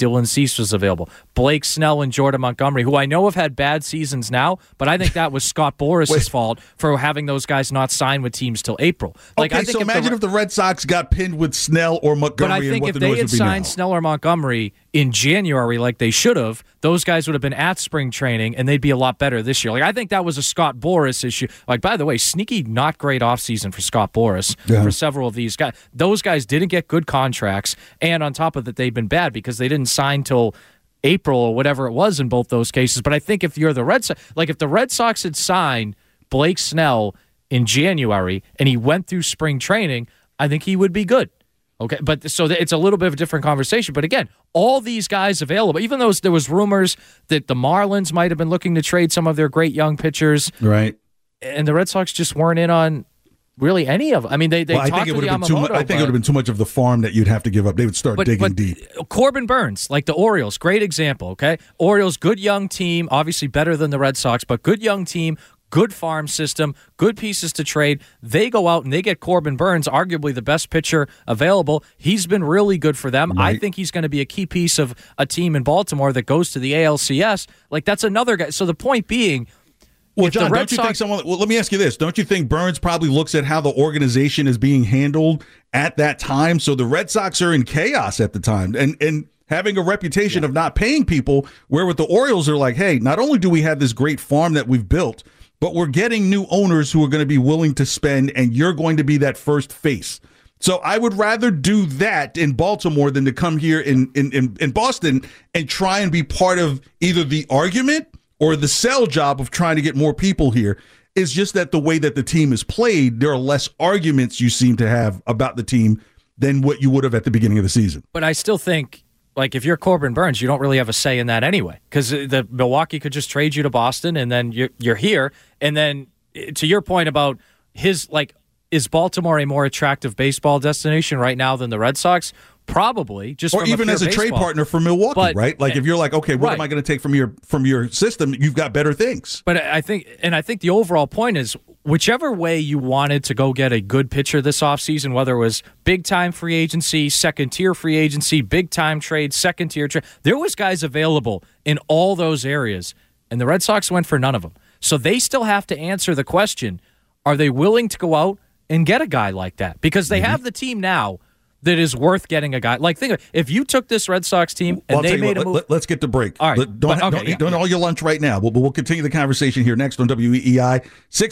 Dylan Cease was available. Blake Snell and Jordan Montgomery, who I know have had bad seasons now, but I think that was Scott Boras' fault for having those guys not sign with teams till April. Like, okay, so imagine if the Red Sox got pinned with Snell or Montgomery. But I think if they had signed now. Snell or Montgomery in January like they should have, those guys would have been at spring training, and they'd be a lot better this year. Like, I think that was a Scott Boras issue. Like, by the way, sneaky, not great offseason for Scott Boras for several of these guys. Those guys didn't get good contracts, and on top of that, they've been bad because they didn't sign till April or whatever it was in both those cases. But I think if you're the Red Sox, like if the Red Sox had signed Blake Snell in January and he went through spring training, I think he would be good. Okay, but so it's a little bit of a different conversation. But again, all these guys available, even though there was rumors that the Marlins might have been looking to trade some of their great young pitchers, right? And the Red Sox just weren't in on really any of them. I mean, they talked to Yamamoto. I think it would have been too much of the farm that you'd have to give up. They would start digging deep. Corbin Burns, like the Orioles, great example, okay? Orioles, good young team, obviously better than the Red Sox, but good young team, good farm system, good pieces to trade. They go out and they get Corbin Burns, arguably the best pitcher available. He's been really good for them. Right. I think he's going to be a key piece of a team in Baltimore that goes to the ALCS. Like, that's another guy. So the point being, well, John, don't you think let me ask you this. Don't you think Burns probably looks at how the organization is being handled at that time? So the Red Sox are in chaos at the time and having a reputation of not paying people, where with the Orioles are like, hey, not only do we have this great farm that we've built, but we're getting new owners who are going to be willing to spend, and you're going to be that first face. So I would rather do that in Baltimore than to come here in Boston and try and be part of either the argument or the sell job of trying to get more people here. It's just that the way that the team is played, there are less arguments you seem to have about the team than what you would have at the beginning of the season. But I still think, like, if you're Corbin Burns, you don't really have a say in that anyway, because the Milwaukee could just trade you to Boston, and then you're here. And then to your point about his, like, is Baltimore a more attractive baseball destination right now than the Red Sox? Probably, just or even as a trade partner for Milwaukee, right? Like, if you're like, okay, what right. am I going to take from your system? You've got better things. But I think the overall point is, whichever way you wanted to go get a good pitcher this offseason, whether it was big-time free agency, second-tier free agency, big-time trade, second-tier trade, there was guys available in all those areas, and the Red Sox went for none of them. So they still have to answer the question, are they willing to go out and get a guy like that? Because they have the team now that is worth getting a guy. Like, think of it. If you took this Red Sox team and they made a move. Let's get to break. All right. Don't all your lunch right now. We'll continue the conversation here next on WEEI.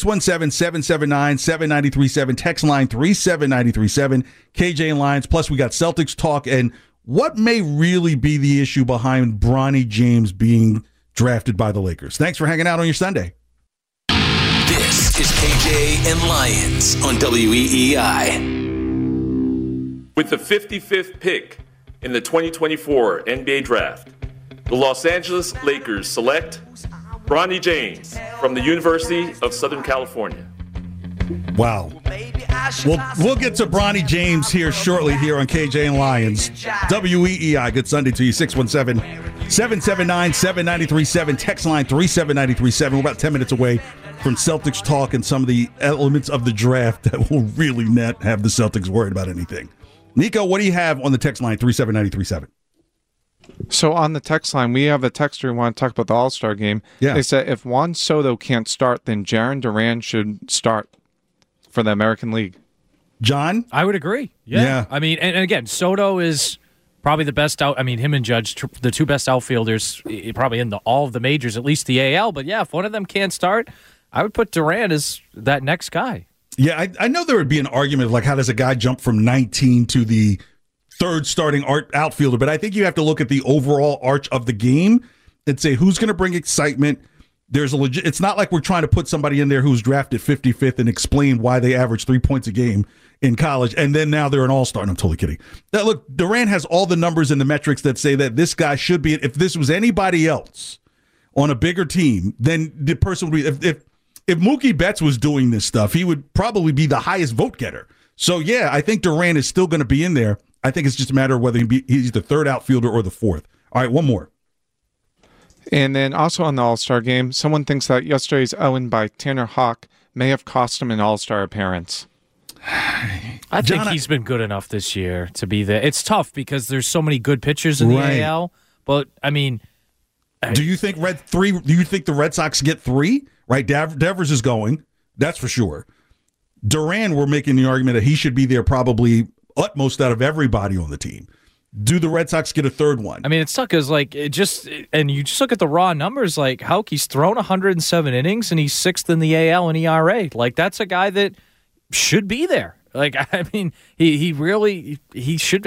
617-779-7937. Text line 37937. KJ and Lyons. Plus, we got Celtics talk and what may really be the issue behind Bronny James being drafted by the Lakers. Thanks for hanging out on your Sunday. This is KJ and Lyons on WEEI. With the 55th pick in the 2024 NBA Draft, the Los Angeles Lakers select Bronny James from the University of Southern California. Wow. We'll get to Bronny James here shortly here on KJ and Lyons. WEEI, good Sunday to you. 617-779-7937. Text line 37937. We're about 10 minutes away from Celtics talk and some of the elements of the draft that will really not have the Celtics worried about anything. Nico, what do you have on the text line 37937? So on the text line, we have a texter who want to talk about the All-Star game. Yeah. They said if Juan Soto can't start, then Jarren Duran should start for the American League. John? I would agree. Yeah. I mean, and again, Soto is probably the best out. I mean, him and Judge, the two best outfielders, probably in all of the majors, at least the AL. But yeah, if one of them can't start, I would put Duran as that next guy. Yeah, I know there would be an argument of like, how does a guy jump from 19 to the third starting outfielder? But I think you have to look at the overall arch of the game and say who's going to bring excitement. There's it's not like we're trying to put somebody in there who's drafted 55th and explain why they average 3 points a game in college, and then now they're an all-star. And I'm totally kidding. Now, look, Durant has all the numbers and the metrics that say that this guy should be. If this was anybody else on a bigger team, then the person would be. If Mookie Betts was doing this stuff, he would probably be the highest vote getter. So, yeah, I think Durant is still going to be in there. I think it's just a matter of whether he's the third outfielder or the fourth. All right, one more. And then also on the All-Star game, someone thinks that yesterday's own by Tanner Houck may have cost him an All-Star appearance. I think he's been good enough this year to be there. It's tough because there's so many good pitchers in the AL, but I mean, do you think Do you think the Red Sox get 3? Right, Devers is going. That's for sure. Duran, we're making the argument that he should be there probably utmost out of everybody on the team. Do the Red Sox get a third one? I mean, it's tough because, like, you just look at the raw numbers. Like, He's thrown 107 innings and he's 6th in the AL in ERA. Like, that's a guy that should be there. Like, I mean, he should.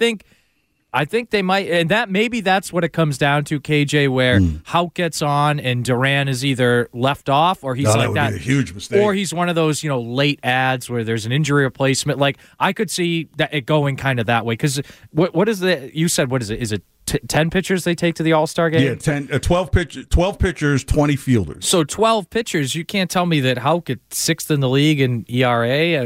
I think they might, and that's what it comes down to, KJ, where Houck gets on and Duran is either left off or he's that like would that. Be a huge mistake. Or he's one of those, late ads where there's an injury replacement. Like, I could see it going kind of that way. Because what is you said, what is it? Is it 10 pitchers they take to the All-Star game? Yeah, 12 pitchers, 20 fielders. So 12 pitchers, you can't tell me that Houck at 6th in the league in ERA.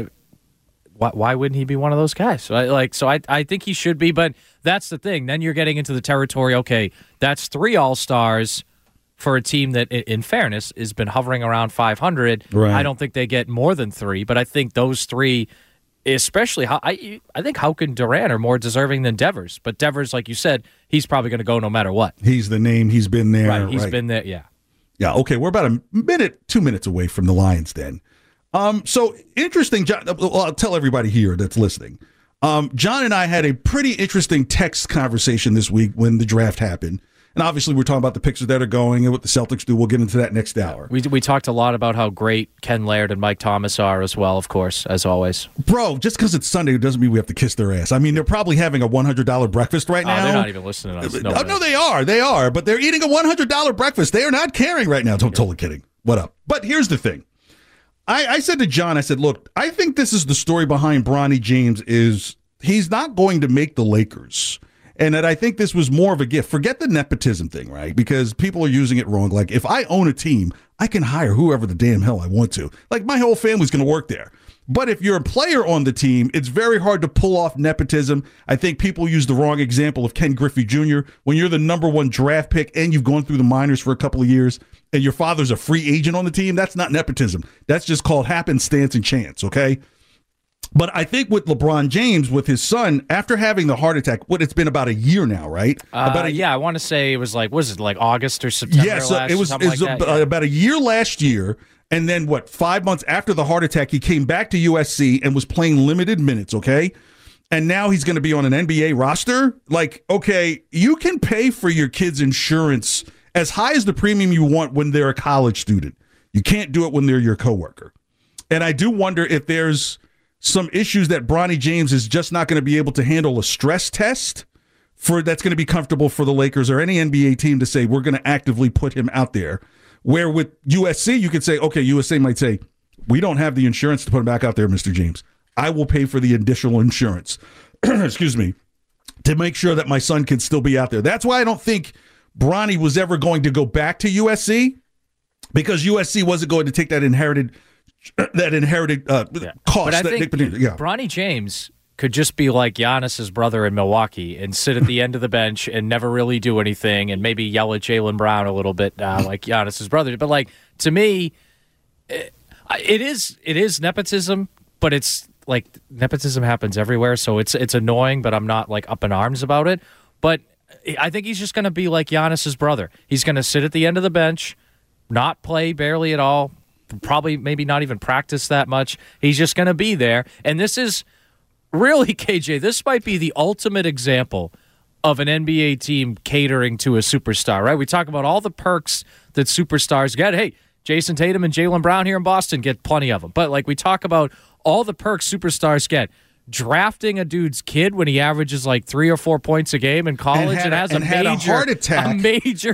Why wouldn't he be one of those guys? So I think he should be, but that's the thing. Then you're getting into the territory, okay, that's 3 All-Stars for a team that, in fairness, has been hovering around 500. Right. I don't think they get more than 3, but I think those 3, especially, I think Houck and Duran are more deserving than Devers. But Devers, like you said, he's probably going to go no matter what. He's the name. He's been there. Right, he's been there, yeah. Yeah, okay, we're about 2 minutes away from the Lions then. So interesting, John. Well, I'll tell everybody here that's listening. John and I had a pretty interesting text conversation this week when the draft happened. And obviously we're talking about the picks that are going and what the Celtics do. We'll get into that next hour. We talked a lot about how great Ken Laird and Mike Thomas are as well, of course, as always. Bro, just because it's Sunday doesn't mean we have to kiss their ass. I mean, they're probably having a $100 breakfast right now. They're not even listening to us. No, they are. They are. But they're eating a $100 breakfast. They are not caring right now. I'm totally kidding. What up? But here's the thing. I said to John, I said, look, I think this is the story behind Bronny James is he's not going to make the Lakers. And that I think this was more of a gift. Forget the nepotism thing, right? Because people are using it wrong. Like, if I own a team, I can hire whoever the damn hell I want to. Like, my whole family's going to work there. But if you're a player on the team, it's very hard to pull off nepotism. I think people use the wrong example of Ken Griffey Jr. When you're the number 1 draft pick and you've gone through the minors for a couple of years and your father's a free agent on the team, that's not nepotism. That's just called happenstance and chance, okay? But I think with LeBron James, with his son, after having the heart attack, it's been about a year now, right? I want to say it was like, August or September? Yeah, so it was about a year last year. And then 5 months after the heart attack, he came back to USC and was playing limited minutes, okay? And now he's going to be on an NBA roster? Like, okay, you can pay for your kids' insurance as high as the premium you want when they're a college student. You can't do it when they're your coworker. And I do wonder if there's some issues that Bronny James is just not going to be able to handle a stress test that's going to be comfortable for the Lakers or any NBA team to say, we're going to actively put him out there. Where with USC, you could say, okay, USA might say, we don't have the insurance to put him back out there, Mr. James. I will pay for the additional insurance, excuse me, to make sure that my son can still be out there. That's why I don't think Bronny was ever going to go back to USC, because USC wasn't going to take that inherited cost. But I think Bronny James could just be like Giannis's brother in Milwaukee and sit at the end of the bench and never really do anything and maybe yell at Jaylen Brown a little bit like Giannis's brother. But, like, to me, it is nepotism, but it's like nepotism happens everywhere, so it's annoying, but I'm not, like, up in arms about it. But I think he's just going to be like Giannis's brother. He's going to sit at the end of the bench, not play barely at all, probably maybe not even practice that much. He's just going to be there. And this is really, KJ, this might be the ultimate example of an NBA team catering to a superstar, right? We talk about all the perks that superstars get. Hey, Jason Tatum and Jaylen Brown here in Boston get plenty of them. But, like, we talk about all the perks superstars get. Drafting a dude's kid when he averages like 3 or 4 points a game in college and has a heart attack. A major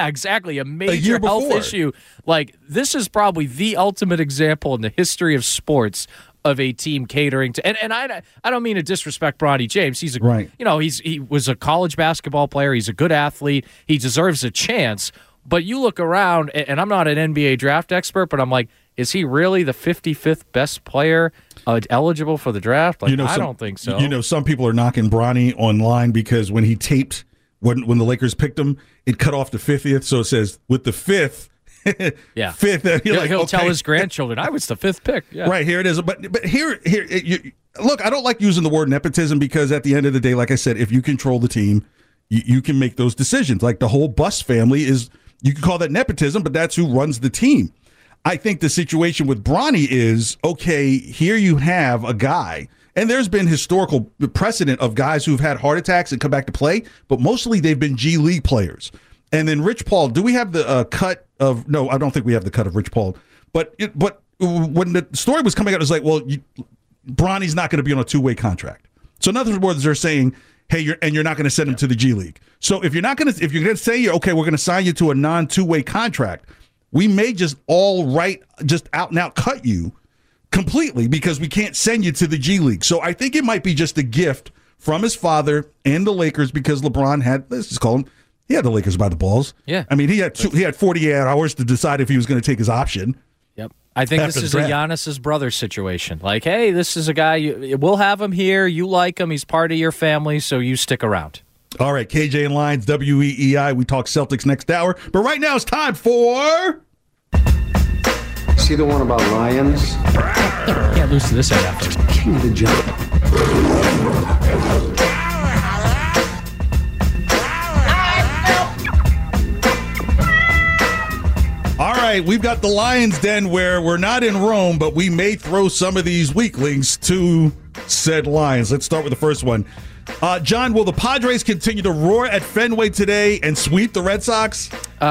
health issue. Like, this is probably the ultimate example in the history of sports of a team catering to, and I don't mean to disrespect Bronny James. He's he was a college basketball player. He's a good athlete. He deserves a chance. But you look around, and I'm not an NBA draft expert, but I'm like, is he really the 55th best player eligible for the draft? Like, I don't think so. Some people are knocking Bronny online because when he taped, when the Lakers picked him, it cut off the 50th. So it says, with the 5th, Yeah, fifth. He'll tell his grandchildren, "I was the fifth pick." Yeah. Right, here it is. But look, I don't like using the word nepotism because at the end of the day, like I said, if you control the team, you can make those decisions. Like the whole Bus family is, you can call that nepotism, but that's who runs the team. I think the situation with Bronny is, okay, here you have a guy, and there's been historical precedent of guys who've had heart attacks and come back to play, but mostly they've been G League players. And then Rich Paul, do we have the cut of, no, I don't think we have the cut of Rich Paul, but when the story was coming out, it was like, well, Bronny's not going to be on a two-way contract. So in other words, they're saying, hey, you're not going to send him to the G League. So if you're going to say, okay, we're going to sign you to a non-two-way contract, we may just just out and out cut you completely because we can't send you to the G League. So I think it might be just a gift from his father and the Lakers because LeBron had, let's just call him, he had the Lakers by the balls. Yeah. I mean, he had 48 hours to decide if he was going to take his option. Yep. I think this is a Giannis's brother situation. Like, hey, this is a guy, we'll have him here. You like him. He's part of your family, so you stick around. All right, KJ and Lyons, WEEI. We talk Celtics next hour. But right now it's time for... See the one about lions? Can't lose to this head after. King of the jungle. All right, we've got the Lions Den where we're not in Rome, but we may throw some of these weaklings to said Lions. Let's start with the first one. John, will the Padres continue to roar at Fenway today and sweep the Red Sox?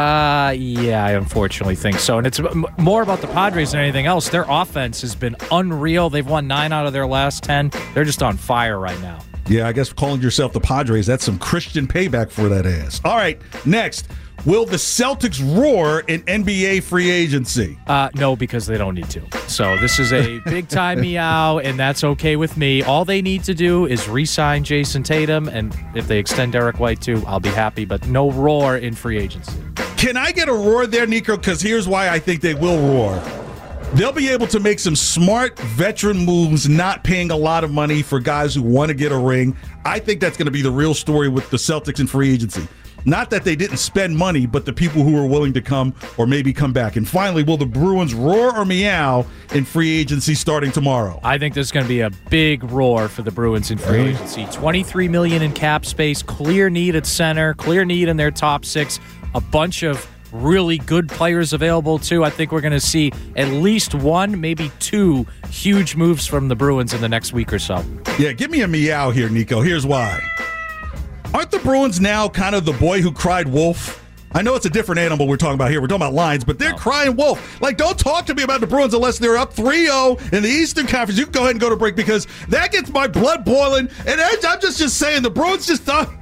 Yeah, I unfortunately think so. And it's more about the Padres than anything else. Their offense has been unreal. They've won 9 out of their last 10. They're just on fire right now. Yeah, I guess calling yourself the Padres, that's some Christian payback for that ass. All right, next. Will the Celtics roar in NBA free agency? No, because they don't need to. So this is a big-time meow, and that's okay with me. All they need to do is re-sign Jason Tatum, and if they extend Derek White too, I'll be happy, but no roar in free agency. Can I get a roar there, Nico? Because here's why I think they will roar. They'll be able to make some smart veteran moves, not paying a lot of money for guys who want to get a ring. I think that's going to be the real story with the Celtics in free agency. Not that they didn't spend money, but the people who are willing to come or maybe come back. And finally, will the Bruins roar or meow in free agency starting tomorrow? I think there's going to be a big roar for the Bruins in free agency. $23 million in cap space, clear need at center, clear need in their top 6, a bunch of really good players available too. I think we're going to see at least 1, maybe 2 huge moves from the Bruins in the next week or so. Yeah, give me a meow here, Nico. Here's why. Aren't the Bruins now kind of the boy who cried wolf? I know it's a different animal we're talking about here. We're talking about Lions, but they're crying wolf. Like, don't talk to me about the Bruins unless they're up 3-0 in the Eastern Conference. You can go ahead and go to break because that gets my blood boiling. And I'm just saying, the Bruins just thought...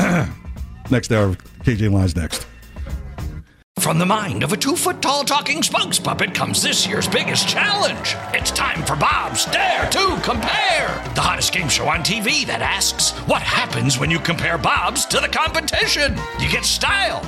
Next hour, KJ and Lions next. From the mind of a 2-foot-tall talking spokes puppet comes this year's biggest challenge. It's time for Bob's Dare to Compare, the hottest game show on TV that asks, what happens when you compare Bob's to the competition? You get style.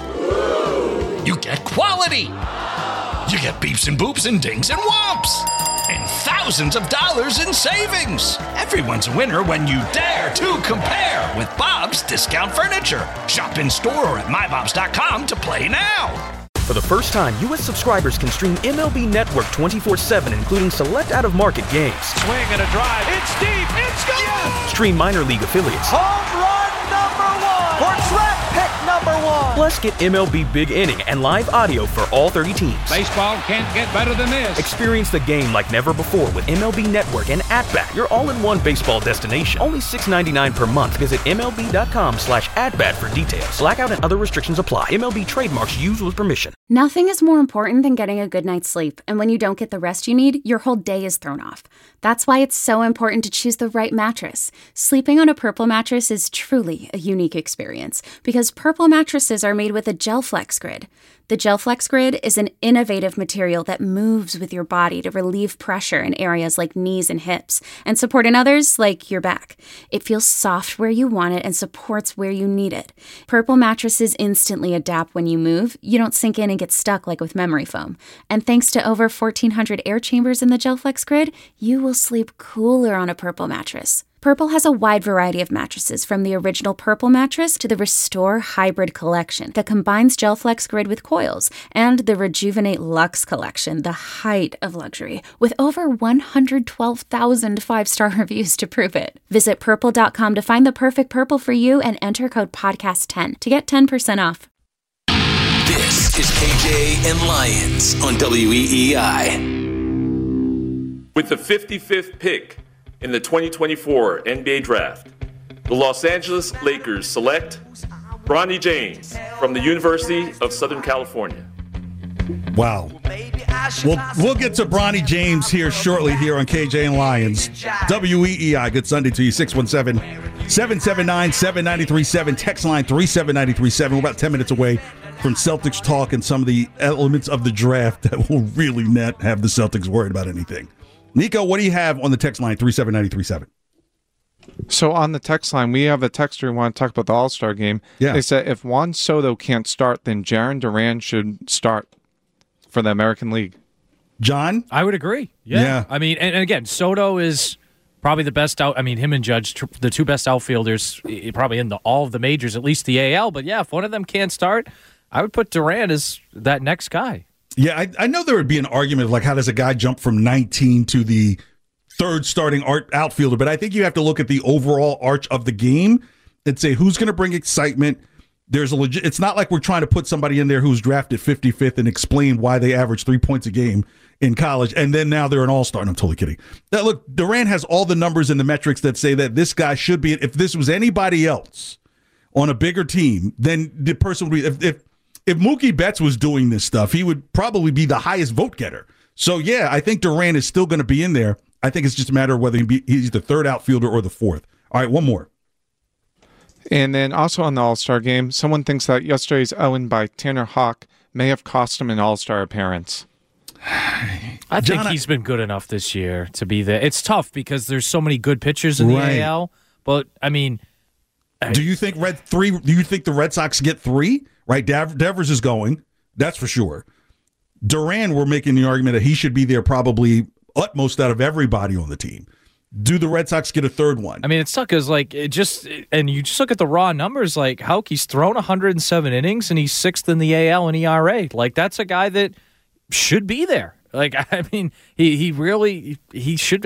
You get quality. You get beeps and boops and dings and whomps. And thousands of dollars in savings. Everyone's a winner when you dare to compare with Bob's Discount Furniture. Shop in store or at mybobs.com to play now. For the first time, U.S. subscribers can stream MLB Network 24/7, including select out-of-market games. Swing and a drive. It's deep. It's gone. Yes. Stream minor league affiliates. Home run number 1. Or draft pick number 1. Plus, get MLB Big Inning and live audio for all 30 teams. Baseball can't get better than this. Experience the game like never before with MLB Network and At-Bat, your all-in-one baseball destination. Only $6.99 per month. Visit MLB.com/AtBat for details. Blackout and other restrictions apply. MLB trademarks used with permission. Nothing is more important than getting a good night's sleep, and when you don't get the rest you need, your whole day is thrown off. That's why it's so important to choose the right mattress. Sleeping on a Purple mattress is truly a unique experience because Purple mattresses are made with a GelFlex Grid. The GelFlex Grid is an innovative material that moves with your body to relieve pressure in areas like knees and hips and support in others like your back. It feels soft where you want it and supports where you need it. Purple mattresses instantly adapt when you move. You don't sink in and get stuck like with memory foam. And thanks to over 1,400 air chambers in the GelFlex Grid, you will sleep cooler on a Purple mattress. Purple has a wide variety of mattresses, from the original Purple mattress to the Restore Hybrid collection that combines GelFlex Grid with coils, and the Rejuvenate Luxe collection, the height of luxury, with over 112,000 five-star reviews to prove it. Visit Purple.com to find the perfect Purple for you and enter code PODCAST10 to get 10% off. This is KJ and Lyons on WEEI. With the 55th pick in the 2024 NBA Draft, the Los Angeles Lakers select Bronny James from the University of Southern California. Wow. We'll get to Bronny James here shortly here on KJ and Lyons. WEEI, good Sunday to you, 617-779-7937. Text line 37937. We're about 10 minutes away from Celtics talk and some of the elements of the draft that will really not have the Celtics worried about anything. Nico, what do you have on the text line 37937? So on the text line, we have a texter who want to talk about the All-Star game. Yeah. They said if Juan Soto can't start, then Jarren Duran should start for the American League. John? I would agree. Yeah. I mean, and again, Soto is probably the best out. I mean, him and Judge, the two best outfielders, probably in all of the majors, at least the AL. But yeah, if one of them can't start, I would put Duran as that next guy. Yeah, I know there would be an argument of like, how does a guy jump from 19 to the third starting outfielder? But I think you have to look at the overall arch of the game and say who's going to bring excitement. There's a legit. It's not like we're trying to put somebody in there who's drafted 55th and explain why they average 3 points a game in college, and then now they're an all-star. And I'm totally kidding. Now, look, Duran has all the numbers and the metrics that say that this guy should be. If this was anybody else on a bigger team, then the person would be. If Mookie Betts was doing this stuff, he would probably be the highest vote getter. So, yeah, I think Duran is still going to be in there. I think it's just a matter of whether he's the third outfielder or the fourth. All right, one more. And then also on the All-Star game, someone thinks that yesterday's own by Tanner Houck may have cost him an All-Star appearance. I think he's been good enough this year to be there. It's tough because there's so many good pitchers in the AL. But, I mean... Do you think the Red Sox get 3? Right, Devers is going. That's for sure. Duran, we're making the argument that he should be there probably utmost out of everybody on the team. Do the Red Sox get a third one? I mean, it's tough because, and you just look at the raw numbers, like, Houck, he's thrown 107 innings, and he's 6th in the AL in ERA. Like, that's a guy that should be there. Like, I mean, he should.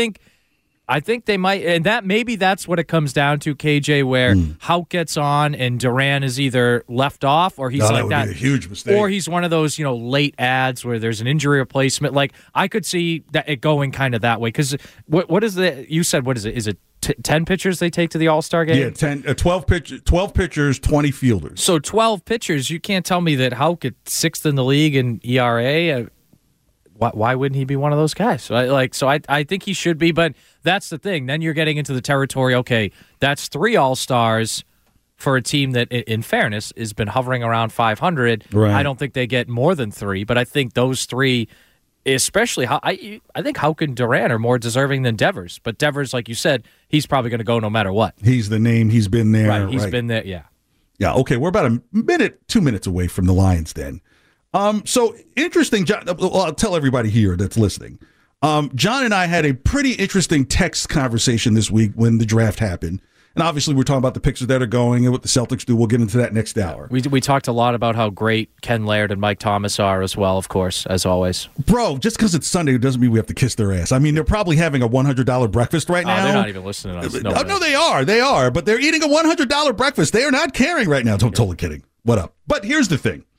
I think they might, and that's what it comes down to, KJ, where Houck gets on and Duran is either left off or he's that would be a huge mistake. Or he's one of those, late ads where there's an injury replacement. Like, I could see that it going kind of that way. Because what is you said, what is it? Is it 10 pitchers they take to the All-Star game? Yeah, 12 pitchers, 20 fielders. So 12 pitchers, you can't tell me that Houck at 6th in the league in ERA. Why wouldn't he be one of those guys? So I think he should be, but that's the thing. Then you're getting into the territory, okay, that's 3 All-Stars for a team that, in fairness, has been hovering around 500. Right. I don't think they get more than 3, but I think those 3, especially, I think Houck and Duran are more deserving than Devers. But Devers, like you said, he's probably going to go no matter what. He's the name. He's been there. Right, he's been there, yeah. Yeah, okay, we're about 2 minutes away from the Lions then. So interesting, John. Well, I'll tell everybody here that's listening. John and I had a pretty interesting text conversation this week when the draft happened. And obviously, we're talking about the picks that are going and what the Celtics do. We'll get into that next hour. We talked a lot about how great Ken Laird and Mike Thomas are as well, of course, as always. Bro, just because it's Sunday doesn't mean we have to kiss their ass. I mean, they're probably having a $100 breakfast right now. They're not even listening to us. No, they are. They are. But they're eating a $100 breakfast. They are not caring right now. I'm totally kidding. What up? But here's the thing.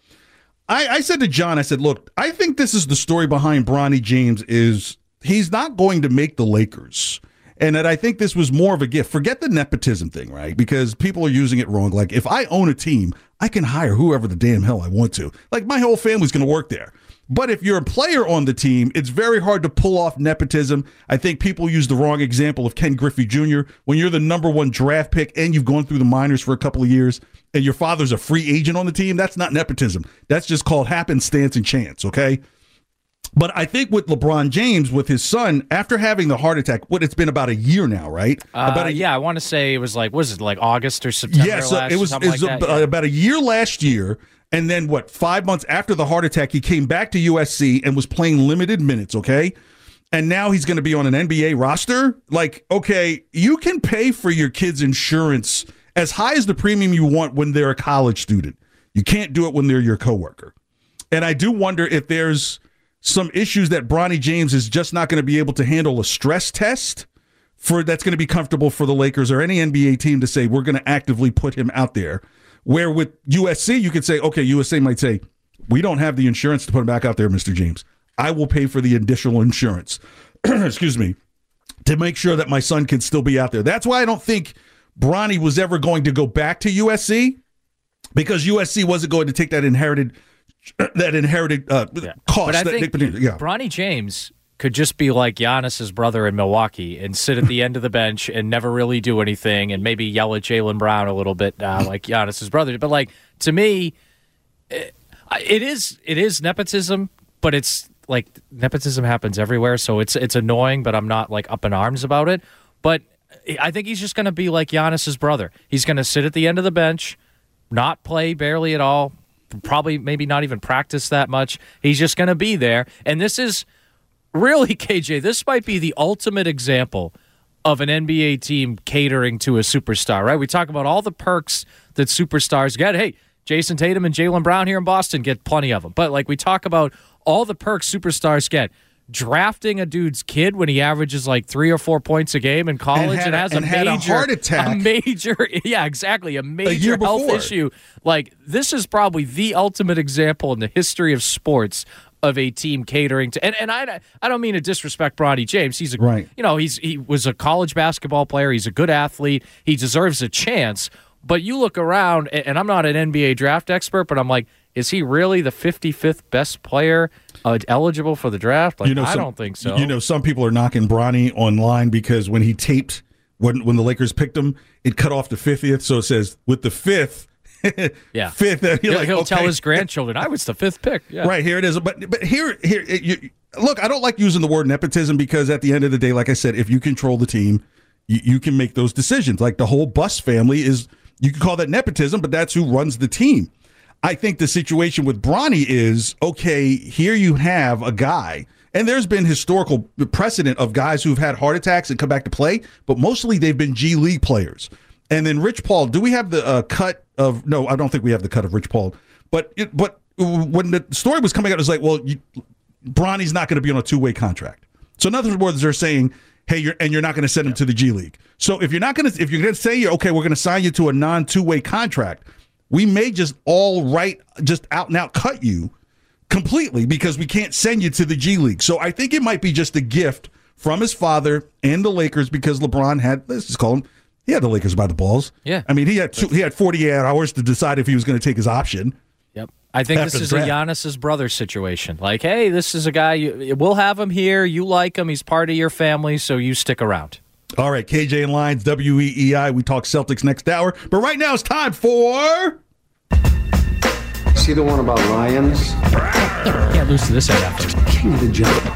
I said to John, I said, look, I think this is the story behind Bronny James is he's not going to make the Lakers. And that I think this was more of a gift. Forget the nepotism thing, right? Because people are using it wrong. Like, if I own a team, I can hire whoever the damn hell I want to. Like, my whole family's going to work there. But if you're a player on the team, it's very hard to pull off nepotism. I think people use the wrong example of Ken Griffey Jr. When you're the number 1 draft pick and you've gone through the minors for a couple of years and your father's a free agent on the team, that's not nepotism. That's just called happenstance and chance, okay? But I think with LeBron James, with his son, after having the heart attack, it's been about a year now, right? Yeah, I want to say it was like August or September? Yeah, so it was about a year last year. And then 5 months after the heart attack, he came back to USC and was playing limited minutes, okay? and now he's going to be on an NBA roster. Like, okay, you can pay for your kids' insurance as high as the premium you want when they're a college student. You can't do it when they're your coworker. And I do wonder if there's some issues that Bronny James is just not going to be able to handle a stress test for that's going to be comfortable for the Lakers or any NBA team to say, we're going to actively put him out there. Where with USC, you could say, okay, USA might say, we don't have the insurance to put him back out there, Mr. James. I will pay for the additional insurance, excuse me, to make sure that my son can still be out there. That's why I don't think Bronny was ever going to go back to USC, because USC wasn't going to take that inherited cost. But I think yeah. Bronny James could just be like Giannis's brother in Milwaukee and sit at the end of the bench and never really do anything and maybe yell at Jaylen Brown a little bit like Giannis's brother. But, like, to me, it is nepotism, but it's like nepotism happens everywhere, so it's annoying, but I'm not, like, up in arms about it. But I think he's just going to be like Giannis's brother. He's going to sit at the end of the bench, not play barely at all, probably maybe not even practice that much. He's just going to be there. And this is really, KJ, this might be the ultimate example of an NBA team catering to a superstar, right? We talk about all the perks that superstars get. Hey, Jason Tatum and Jaylen Brown here in Boston get plenty of them. But, like, we talk about all the perks superstars get. Drafting a dude's kid when he averages like 3 or 4 points a game in college and has a heart attack. A major health issue. Like, this is probably the ultimate example in the history of sports of a team catering to, and I don't mean to disrespect Bronny James. He's he was a college basketball player. He's a good athlete. He deserves a chance. But you look around, and I'm not an NBA draft expert, but I'm like, is he really the 55th best player eligible for the draft? Like, I don't think so. Some people are knocking Bronny online because when he taped, when the Lakers picked him, it cut off the 50th, so it says with the 5th. Yeah, fifth. He'll tell his grandchildren, "I was the 5th pick." Yeah. Right, here it is. But here, look, I don't like using the word nepotism because at the end of the day, like I said, if you control the team, you can make those decisions. Like the whole Buss family is, you can call that nepotism, but that's who runs the team. I think the situation with Bronny is, okay, here you have a guy, and there's been historical precedent of guys who've had heart attacks and come back to play, but mostly they've been G League players. And then Rich Paul, do we have the cut of, no, I don't think we have the cut of Rich Paul, but when the story was coming out, it was like, well, Bronny's not going to be on a two-way contract. So in other words, they're saying, hey, you're not going to send him to the G League. So if you're going to say, okay, we're going to sign you to a non-two-way contract, we may just out and out cut you completely because we can't send you to the G League. So I think it might be just a gift from his father and the Lakers because LeBron had, let's just call him, he had the Lakers by the balls. Yeah. I mean, he had 48 hours to decide if he was going to take his option. Yep. I think this is a Giannis's brother situation. Like, hey, this is a guy, we'll have him here. You like him. He's part of your family, so you stick around. All right, KJ and Lyons, WEEI. We talk Celtics next hour. But right now it's time for... See the one about lions? Can't lose to this head after. King of the jungle.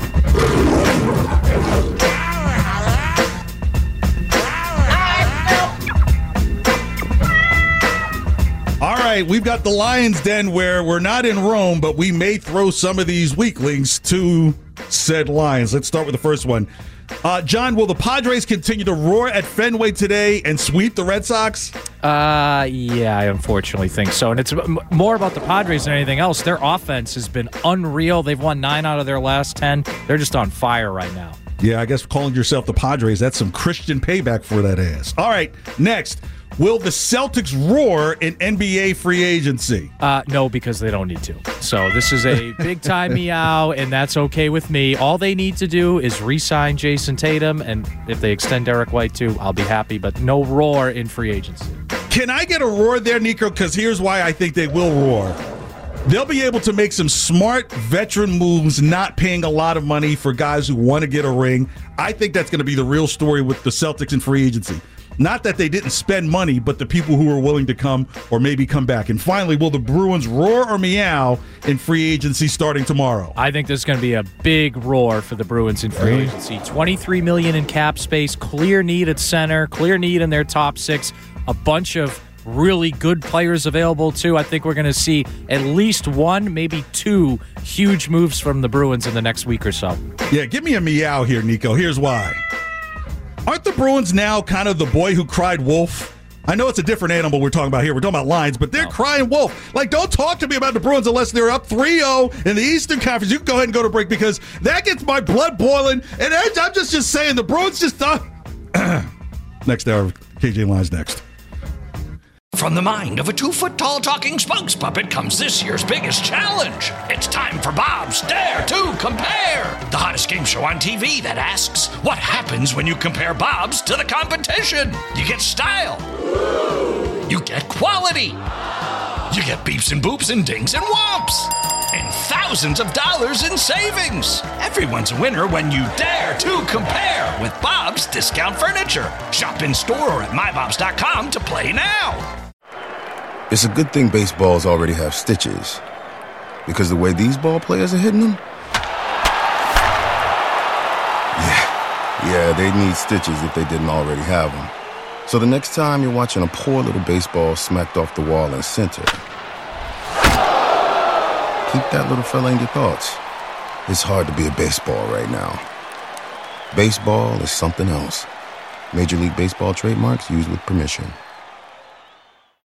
All right, we've got the Lions Den where we're not in Rome, but we may throw some of these weaklings to said Lions. Let's start with the first one. John, will the Padres continue to roar at Fenway today and sweep the Red Sox? Yeah, I unfortunately think so. And it's more about the Padres than anything else. Their offense has been unreal. They've won 9 out of their last 10. They're just on fire right now. Yeah, I guess calling yourself the Padres, that's some Christian payback for that ass. All right, next. Will the Celtics roar in NBA free agency? No, because they don't need to. So this is a big-time meow, and that's okay with me. All they need to do is re-sign Jason Tatum, and if they extend Derek White too, I'll be happy, but no roar in free agency. Can I get a roar there, Nico? Because here's why I think they will roar. They'll be able to make some smart veteran moves, not paying a lot of money for guys who want to get a ring. I think that's going to be the real story with the Celtics in free agency. Not that they didn't spend money, but the people who are willing to come or maybe come back. And finally, will the Bruins roar or meow in free agency starting tomorrow? I think there's going to be a big roar for the Bruins in free agency. $23 million in cap space, clear need at center, clear need in their top 6, a bunch of really good players available too. I think we're going to see at least one, maybe two huge moves from the Bruins in the next week or so. Yeah, give me a meow here, Nico. Here's why. Aren't the Bruins now kind of the boy who cried wolf? I know it's a different animal we're talking about here. We're talking about Lions, but they're crying wolf. Like, don't talk to me about the Bruins unless they're up 3-0 in the Eastern Conference. You can go ahead and go to break because that gets my blood boiling. And I'm just saying, the Bruins just thought... Next hour, KJ and Lions next. From the mind of a 2-foot-tall talking spokes puppet comes this year's biggest challenge. It's time for Bob's Dare to Compare, the hottest game show on TV that asks, what happens when you compare Bob's to the competition? You get style. You get quality. You get beeps and boops and dings and whomps. And thousands of dollars in savings. Everyone's a winner when you dare to compare with Bob's Discount Furniture. Shop in store or at mybobs.com to play now. It's a good thing baseballs already have stitches. Because the way these ball players are hitting them? Yeah, they'd need stitches if they didn't already have them. So the next time you're watching a poor little baseball smacked off the wall in center, keep that little fella in your thoughts. It's hard to be a baseball right now. Baseball is something else. Major League Baseball trademarks used with permission.